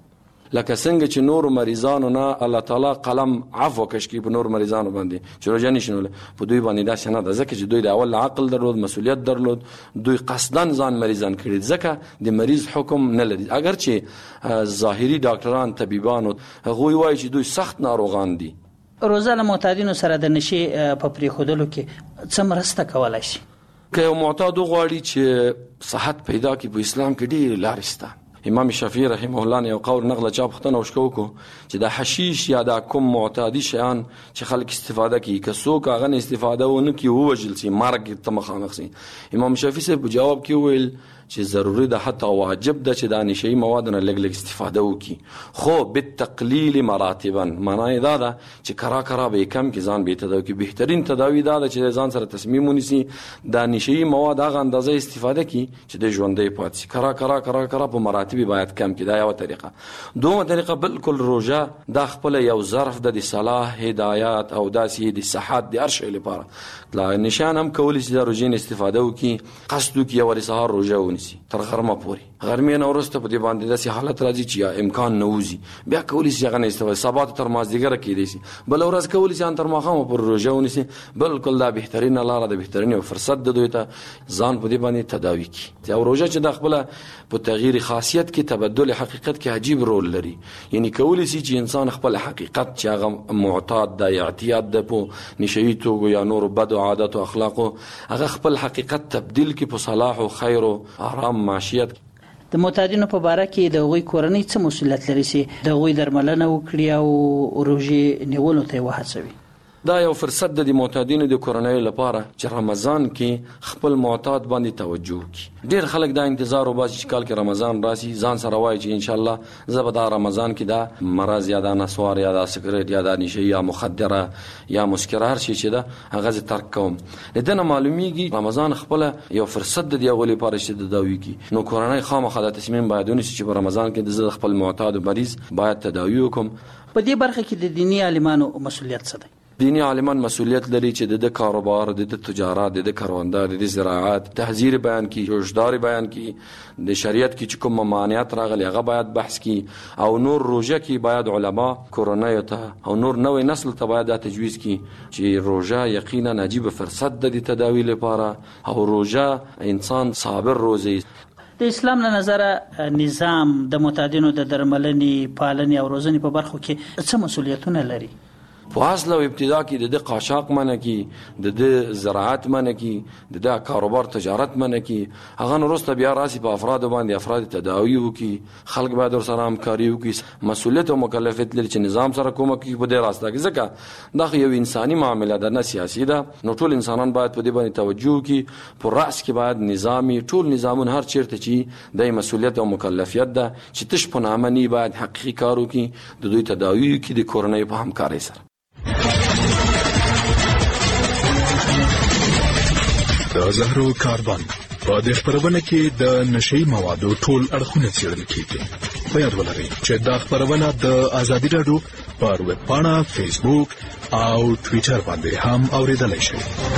لکه څنګه چې نور مریضانو نه الله تعالی قلم عفو کشکی په نور مریضانو باندې چې روزه نشنول په دوی باندې دا څنګه د ځکه چې دوی د اول عقل درلود مسؤلیت درلود دوی قصدن ځان مریضان کړي ځکه د مریض حکم نه لري اگر چې ظاهري ډاکټران طبيبانو هغه وایي چې دوی سخت ناروغان دي روزه له معتادینو سره د نشي په پریخودلو کې څه مرسته کولای شي که یو معتاد غواړي چې صحت پیدا کړي په اسلام کې ډېر لارې شته امام شافعي رحمه الله یو قول نقل چا پختنه وشکو کو چې د حشیش یا د کوم معتادی شیان چې خلک استفاده کوي که څوک هغه نه استفاده ونه کوي ووجل سي مرګ ته مخامخ سي امام شافعي صاحب جواب کې ویل چې ضروري ده حتی واجب ده چې د نشي مواد نه لګ لګ استفاده وکي خو بالتقلیل مراتبا معنی دا ده چې کرا کرا به کم کې ځان به تداوی کې بهترین تداوی دا ده چې ځان سره تصمیم ونیسي د نشي مواد هغه اندازه استفاده کی چې د ژوندې پاتې کرا کرا کرا کرا په مراتب باید کم کې دا یو طریقه دومره طریقه بالکل روزه د خپل یو ظرف د صلاح هدایت او داسې د صحت د ارشي لپاره لا نشان هم کولی چې د روزې استفاده وکي قصد وکي او سهار روزه ونیسي تر غرمه پوري غرمه نه ورسته په دې باندې داسې حالت راځي چې امکان نه وزي بیا کولی چې هغه نه استفاده سبا تر مازدیګر کېدی شي بل ورځ کولی چې تر ماښام پر روزه ونیسي بالکل دا بهترین لاره ده بهترین فرصت ده دوی ته ځان په دې باندې تداوی کی او روزه چې د خپل په تغییر خاصیت کې تبدل حقیقت کې عجیب رول لري یعنی کولی شي چې انسان خپل حقیقت چې هغه معتاد د اعتیاد د په نشئی توګو یا نور بد عادت او اخلاق هغه خپل حقیقت تبديل کې په صلاح او خیر او آرام معیشت د معتادینو په باره کې د غوي کورنۍ څه مسؤلیت لري چې د غوي درملنه وکړي او روزي نیولو ته وهڅوي دا یو فرصت د معتادینو د کورنۍ لپاره چې رمضان کې خپل معتاد باندې توجه وکړي ډېر خلک دا انتظار وباسي چې کال کې رمضان راشي ځان سره وایي چې ان شاء الله زه به دا رمضان کې دا مرض یا دا نسوار یا دا سګریټ یا دا نشه یا مخدره یا مسکر هر شي چې دا هغه ترک کوم دنه معلومیږي رمضان خپل یو فرصت د دیغه لپاره چې د داوی کی نو کورنۍ خامخا د تصمیم باید ونیسي چې په رمضان کې د خپل معتاد مریض باید تداوی وکم په دې برخه کې د دینی عالمانو مسؤلیت څه دی دینی عالمان مسؤلیت لري چې د کاروبار د تجارت د کاروندار د زراعت تحذير بیان کی جوشدار بیان کی د شریعت کې کوم ممانعات راغلي هغه باید بحث کی او نور روزه کې باید علما کورنۍ ته او نور نوې نسل ته باید تجویز کی چې روزه یقینا عجیب فرصت د تداوی لپاره او روزه انسان صابر روزي د اسلام له نظره نظام د معتادینو د درملنې پالنې او روزنې په برخو کې څه مسؤلیتونه لري په اصل او ابتدا کې د قاچاق منه کې د زراعت منه کې د کاروبار تجارت منه کې هغه نورسته بیا راسي په افراد باندې افراد تداوی وکي خلک باید سره همکاري وکي مسؤلیت او مکلفیت لري چې نظام سره کومه کوي په دې راسته کې ځکه دا یو انساني معاملې ده نه سیاسي ده نو ټول انسانان باید په دې باندې توجه وکي په راس کې باید نظامی ټول نظامون هر چیرته چې د مسؤلیت او مکلفیت ده چې تش په نامه نه باید حقيقي کار وکي د دوی تداوی کې د کورنۍ په همکارۍ سره د زهرو کاربن په دې خبرونه کې د نشئی موادو ټول اړخونه څېړل کیږي په یاد ولرئ چې دا خبرونه د ازادي رادیو پر ویب پاڼه فیسبوک او ټوئیټر باندې هم اوریدلای شئ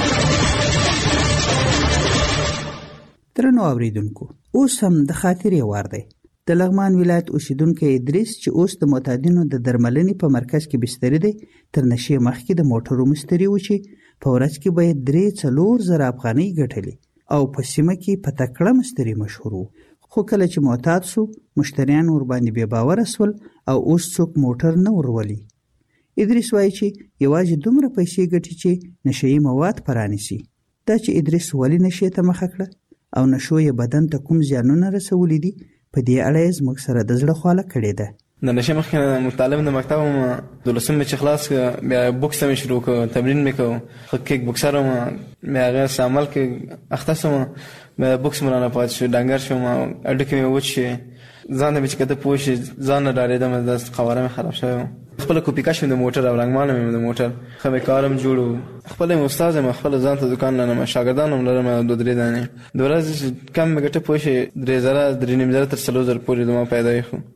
درنو اوریدونکو اوس هم د خاطرې وار دی د لغمان ولایت اوسیدونکو ادریس چې اوس د معتادینو د درملنې په مرکز کې بستر دی تر نشي مخکې د موټرو مستری و چې په ورځ کې باید درې څلور زره افغانۍ ګټلې او په سیمه کې په تکړه مستری مشهور خو کله چې معتاد سو مشتریان ور باندې بې باور اسول او اوس څوک موټر نه ورولي ادریس وایي چې یوازې دومره پیسې ګټي چې نشئی مواد پرانیسي دا چې ادریس ولی نشي ته مخ کړه او نشو یې بدن ته کوم زیانونه رسولې دي په دې اړه زموږ سره د زړه خواله کړې ده د نشه مخکې مطالب د مکتب د لسم چې خلاص بیا بوکس مې شروع کړ تمرین مې کړ خو کیک بوکسر ما مې هغه عمل کې اخته سم مې بوکس مرانه پات شو ډنګر شوم اډکه مې وچ ځان مې چې کته پوښ ځان ډارېدم د قواره مې خراب شوی خپل کوپی کاشم د موټر او رنگمال مې د موټر خو مې کارم جوړو خپل مې استاد مې خپل ځان ته دکان نه مې شاګردانو لرم د درې دانې د ورځې کم مې ګټه پوښ درې زره درې نیم زره تر څلور زره پورې د ما پیدا شو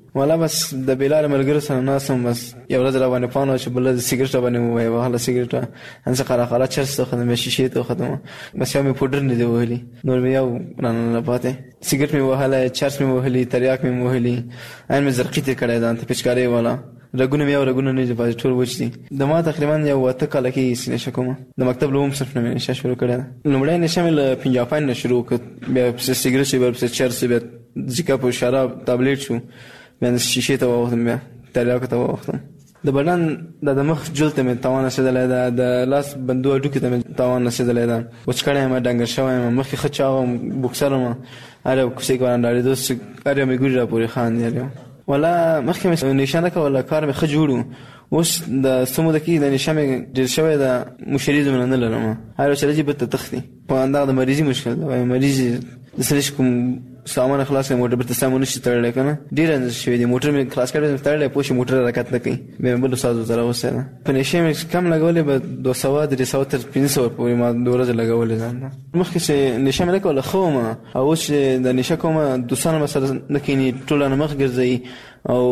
ولا بس د بلال ملګرو سره ناسم بس یو ورځ را باندې پانو چې بل د سیګریټ باندې وای وهله سیګریټ انسه قرا قرا چرس ته خدمه شیشه ته خدمه بس یو مې پودر نه دی وهلی نور مې یو نه نه پاتې سیګریټ مې وهله چرس مې وهلی تریاک مې وهلی ان مې زرقی ته کړه دا ته پچکاري والا رګونه مې او رګونه نه پاتې ټول وچ دي د ما تقریبا یو وته کال کې سینې شکوم د مکتب لوم صرف نه نشه شروع کړه لومړی نشه مې له پنجابان نه شروع کړ بیا سیګریټ بیا چرس بیا ځکه په شراب تابلیټ شو بیا شیشه ته وختم بیا تریاک ته وختم د بدن د مخ جلته مې توان رسیدلې ده د لاس بندو اډو کې ته توان رسیدلې ده وچکړې مې ډنګر شوم مخ خچاوم بوکسرم اره کوسې ګونداري دوست اره مې ګوره پورې خان یارو ولا مخکې مې نشانه کوله کار مې خجوړو اوس د سمو د کې د نشامه ډیر شوی د مشري زمونه نه لرم هر څه چې به تختی په اندازه د مریضي مشکل ده مریضي د سلیش کوم سامان خلاص کړم موټر به سامان نشي تړل کنه ډیر شوی دی موټر مې خلاص کړم تړل پوښ موټر حرکت نه کوي مې بل سازو زره وسه په نشه مې کم لګولې به دوه سوه درې سوه تر پنځه سوه پورې ما دوه ورځې لګولې ځان مخکې چې نشه مې کوله خو ما او چې د نشه کومه دوسانه مسله نه کینی ټول نه مخ ګرځي او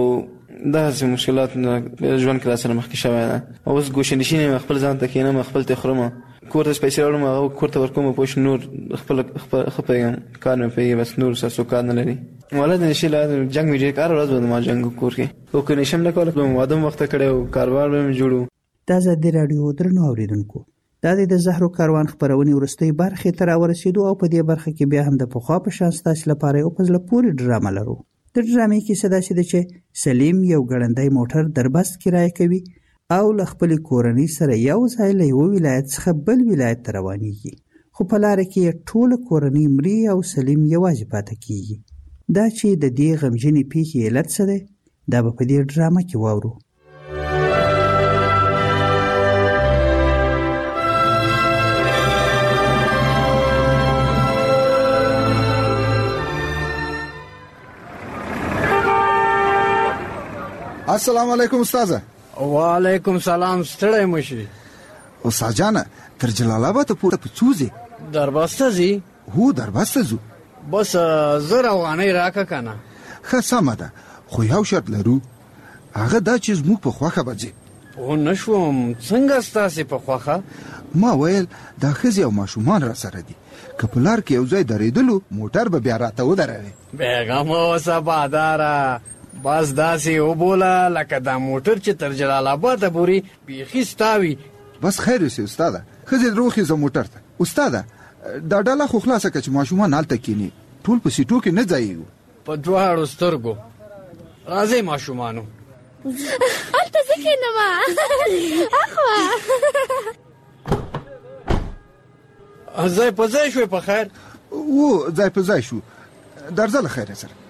دا چې مشکلات ژوند کې سره مخ کې شوی ده اوس ګوشنشین خپل ځان ته کینم خپل ته خرمه کوړه سپیشل اورم او کوړه ورکوم پوښ نور خپل خپل کار مې پیږي بس نور څه کار نه لري ولادت نشي لا جنگ مې کار ورځ باندې ما جنگ کور کې او کني شم له کوله وادم وخت کړه او کاروبار مې جوړو د آزادي رادیو درنو اوریدونکو دا د زهرو کاروان خبرونه ورستۍ برخه تر ورسېدو او په دې برخه کې بیا هم د پخوا په شان ستاسو لپاره او په ځل پوری ډرامه لرو د ډرامې کې صدا سي د چې سلیم یو ګړندای موټر دربست کرای کوي او ل خپل کورنۍ سره یو ځای له یو ولایت څخه بل ولایت ته روانېږي خو په لار کې ټول کورنۍ مري او سلیم یوازې پاتې کیږي دا چې د دې غمجنې پیښې علت څه دی دا به په دې ډرامه کې واورو السلام علیکم استاد. وعلیکم سلام ستړی مشي. استاد جان تر جلال آباد پورته پڅوزي. دربسته زی؟ هو دربسته زو. بس زره وانه راکا کنه. ښه سمه ده خو یو شرط لرو هغه دا چې موږ په خوخه بځي. په نشوم څنګه ستاسو په خوخه؟ ما ویل دا خزي او ماشومان را سره دي. کپلار کې یو ځای درېدلو موټر به بیا راته ودروي. بیغم اوسه باداره. بس داسې وبوله لکه دا موټر چې تر جلال آباد پورې بیخي ستاوي. بس خیر اوسې استاده ښځې دروخي زه موټر ته. استاده دا ډله خو خلاصه که چې ماشومان هلته کیني ټول په سیټو کې نه ځایېږو. په دواړو سترګو راځئ ماشومانو. هلته زه کښېنم اخوا. ځای په ځای شوې په خیر؟ و ځای په ځای شو درځه له خیره سره.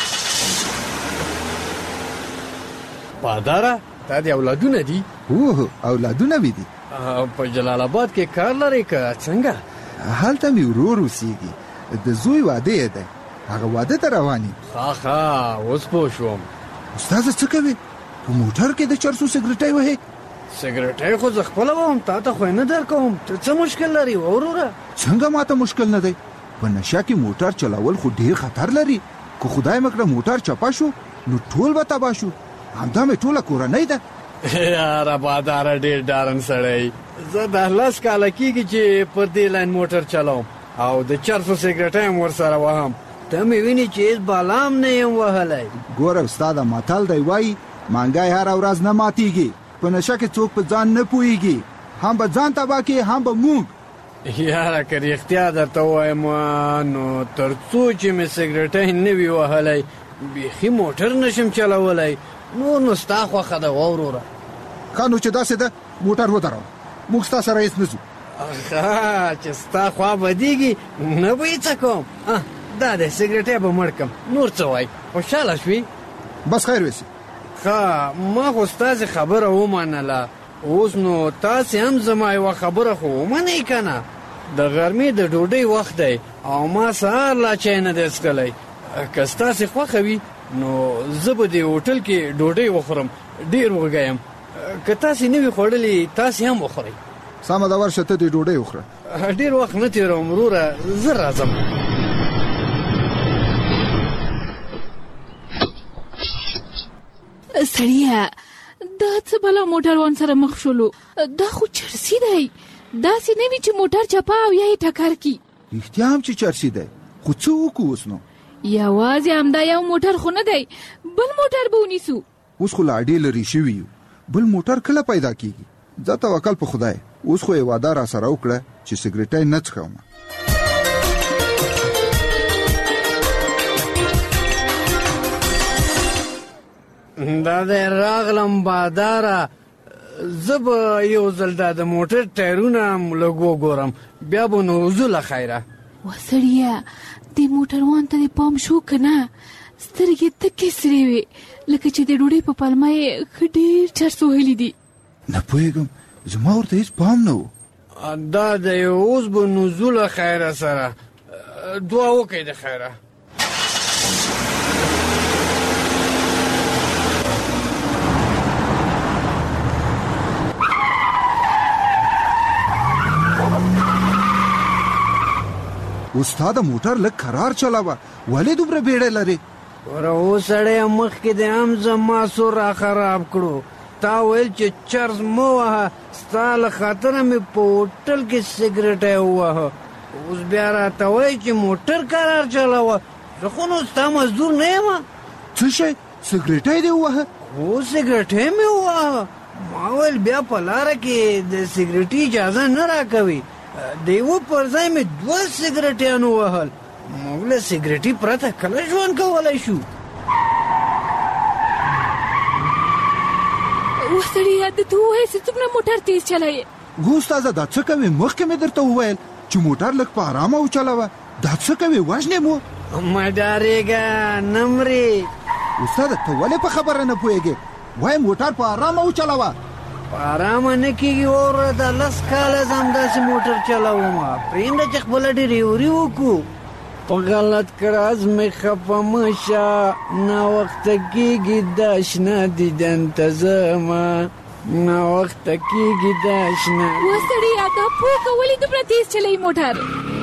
پاداره تا دی اولادونه دي؟ اوه اولادونه مې دي. په جلال آباد کې کار لري که څنګه؟ هلته مې ورور اوسېږي د زوی واده یې دی هغه واده ته روان یم. ښه ښه اوس پوه شوم. استاده څه کوې په موټر کې د چرسو سګرټۍ وهې؟ سګرټۍ خو زه خپله وهم تا ته خو یې نه درکوم. ته څه مشکل لري وروره؟ څنګه ماته مشکل نه دی په نشه کې موټر چلول خو ډېر خطر لري. که خدای مه کړه موټر چپه شو نو ټول به تباه شو. همدا مې ټوله کورنۍ ده. یاره باداره ډېر ډارن سړی. زه د لس کاله کېږي چې پر دې لاین موټر چلوم او د چرسو سګرټۍ هم ورسره وهم. ته مې ویني چې هېڅ بالام نه یم وهلی. ګوره استاده متل دی وایي مانګی هره ورځ نه ماتېږي. په نشه کې څوک په ځان نه پوهېږي. هم به ځان تباه کړي هم به موږ. یاره که رښتیا درته ووایم نو تر څو چې مې سګرټۍ نه وي وهلی بیخي موټر نشم چلولی. نور نو ستا خوښه ده وروره. ښه نو چې داسې ده موټر ودروه موږ ستا سره هېڅ نه ځو. ښه چې ستا خوا بدېږي نه به یې څه کوم. دا دی سګرټۍ به مړ کړم نور څه وایي خوشحاله شوې؟ بس خیر ویسي. ښه ما خو ستاسې خبره ومنله. اوس نو تاسې هم زما یوه خبره خو ومنئ که نه. د غرمې د ډوډۍ وخت دی او ما سهار لا چای نه دی څښلی. که ستاسې خوښه وي نو زه به دې هوټل کې ډوډۍ وخورم. ډېر وږی یم. که تاسې نه وي خوړلې تاسې هم وخورئ. سمه ده ورشه ته دې ډوډۍ وخوره. ډېر وخت نه تېروم وروره زه راځم. سړیه دا څه بلا موټروان سره مخ شولو؟ دا خو چرسی دی، داسې نه وي چې موټر چپا او یا یې ټکر کی. رښتیا هم چې چرسی دی، خو څه وکړو اوس نو؟ یوازې همدا یو موټر خو نه دی، بل موټر به ونیسو. اوس خو لا ډېر لرې شوي یو، بل موټر کله پیدا کیږي؟ ځه توکل په خدای. اوس خو یې واده را سره وکړه چې سګریټۍ نه څښم. دا د راغلم باداره، زه به یو ځل دا د موټر ټایرونه لږ وګورم، بیا به نو وځو له خیره. وسړیه دې موټروان ته دې پام شو که نه؟ سترګې تکې سرې وې لکه چې د ډوډۍ په پلمه یې ښه ډېر چرس وهلي دي. نه پوهېږم، زما ورته هېڅ پام نه و. دا دی اوس به نو ځو له خیره سره، دعا وکړئ د خیره. استاد موټر لږ کرار چلاوه، ولې دومره بیړه لري؟ ور اوس سړی مخکې د هم زما سور را خراب کړو. تا ویل چې چرس مه وهه، ستا له خاطره مې په هوټل کې سګریټۍ ووهه، اوس بیا راته وایي چې موټر کرار چلاوه. زه خو نو ستا مزدور نه یم. څه شی؟ سګریټۍ دې ووهه؟ هو سګریټۍ مې ووهه. ما ویل بیا په لاره کې د سګریټي اجازه نه راکوي، د یوه پر ځای مې دوه سګریټیانو وهل. موږ له سګریټي پرته کله ژوند کولی شو؟ وسړیه د ته ووایه چې څومره موټر تیز چلایې. ګو استاده دا څه کوې؟ مخکې مې درته وویل چې موټر لږ په ارامه وچلوه. دا څه کوې؟ وژنې مو؟ مه ډارېږه، نه مرې. استاده ته ولې په خبره نه پوهېږې؟ وایي موټر په ارامه وچلوه. په ارامه نه کېږي وروره، دا لس کاله زه همداسې موټر چلوم. پرېږده چې خپله ډریوري وکړو. په غلط کړاز مې خفه مه شه، ناوخته کېږي دا شنه دیدن ته ځمه، ناوخته کېږي دا شنه. وسړیه دا پوهه ولې دومره تیز چلوي موټر؟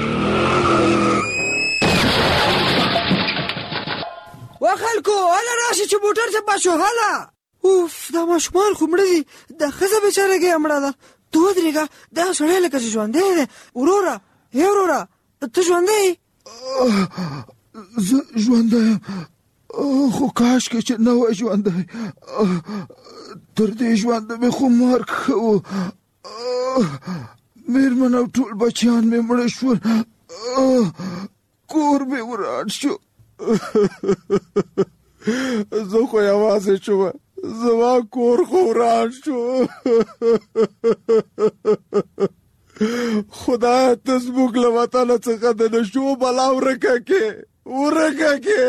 و خلکو هله راشي چې موټر چپا شو. هله اوف دا ماشومان خو مړه دي، دا ښځه بېچاره ګۍ مړه ده. ته ودرېږه، دا سړی لکه چې ژوندی دی. وروره ای وروره ته ژوندی یې؟ زه ژوندی یم، خو کاشکې چې نه وای ژوندی. تر دې ژونده مې خو مرګ ښه و. مېرمن او ټول بچیان مې مړه شول، کور مې وران شو. زه خو یوازې شوم، زما کور خو وران شو. خدای ته زموږ له وطنه څخه د نشو بلا ورکه کې ورکه کې.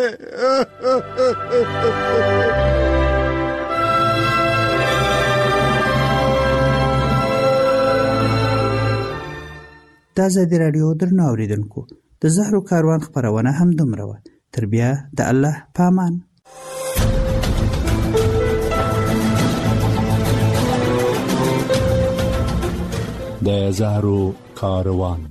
د ازادي راډیو درنو اوریدونکو، د زهرو کاروان خپرونه هم دومره وه. تر بیا د الله په امان. د زهرو کاروان.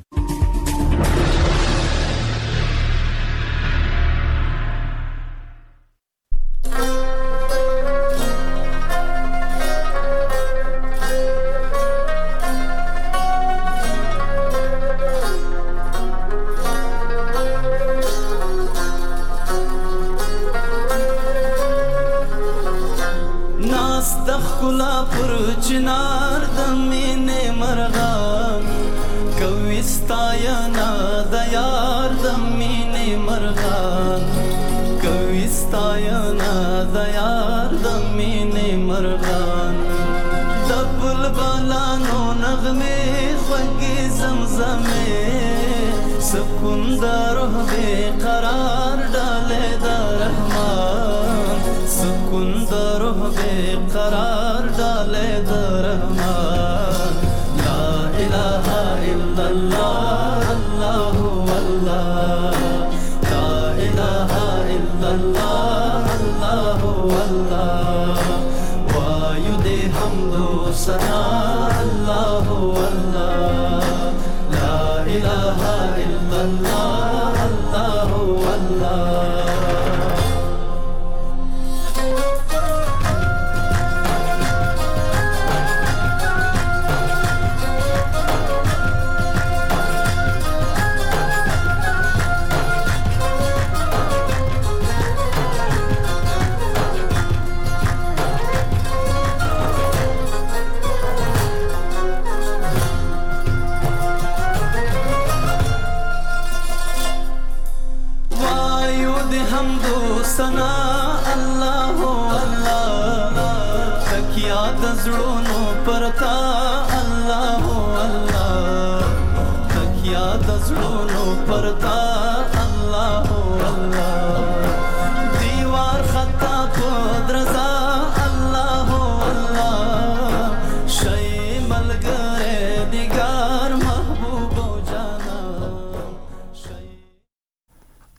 حمد و ثنا الله الله تکیا د زړونو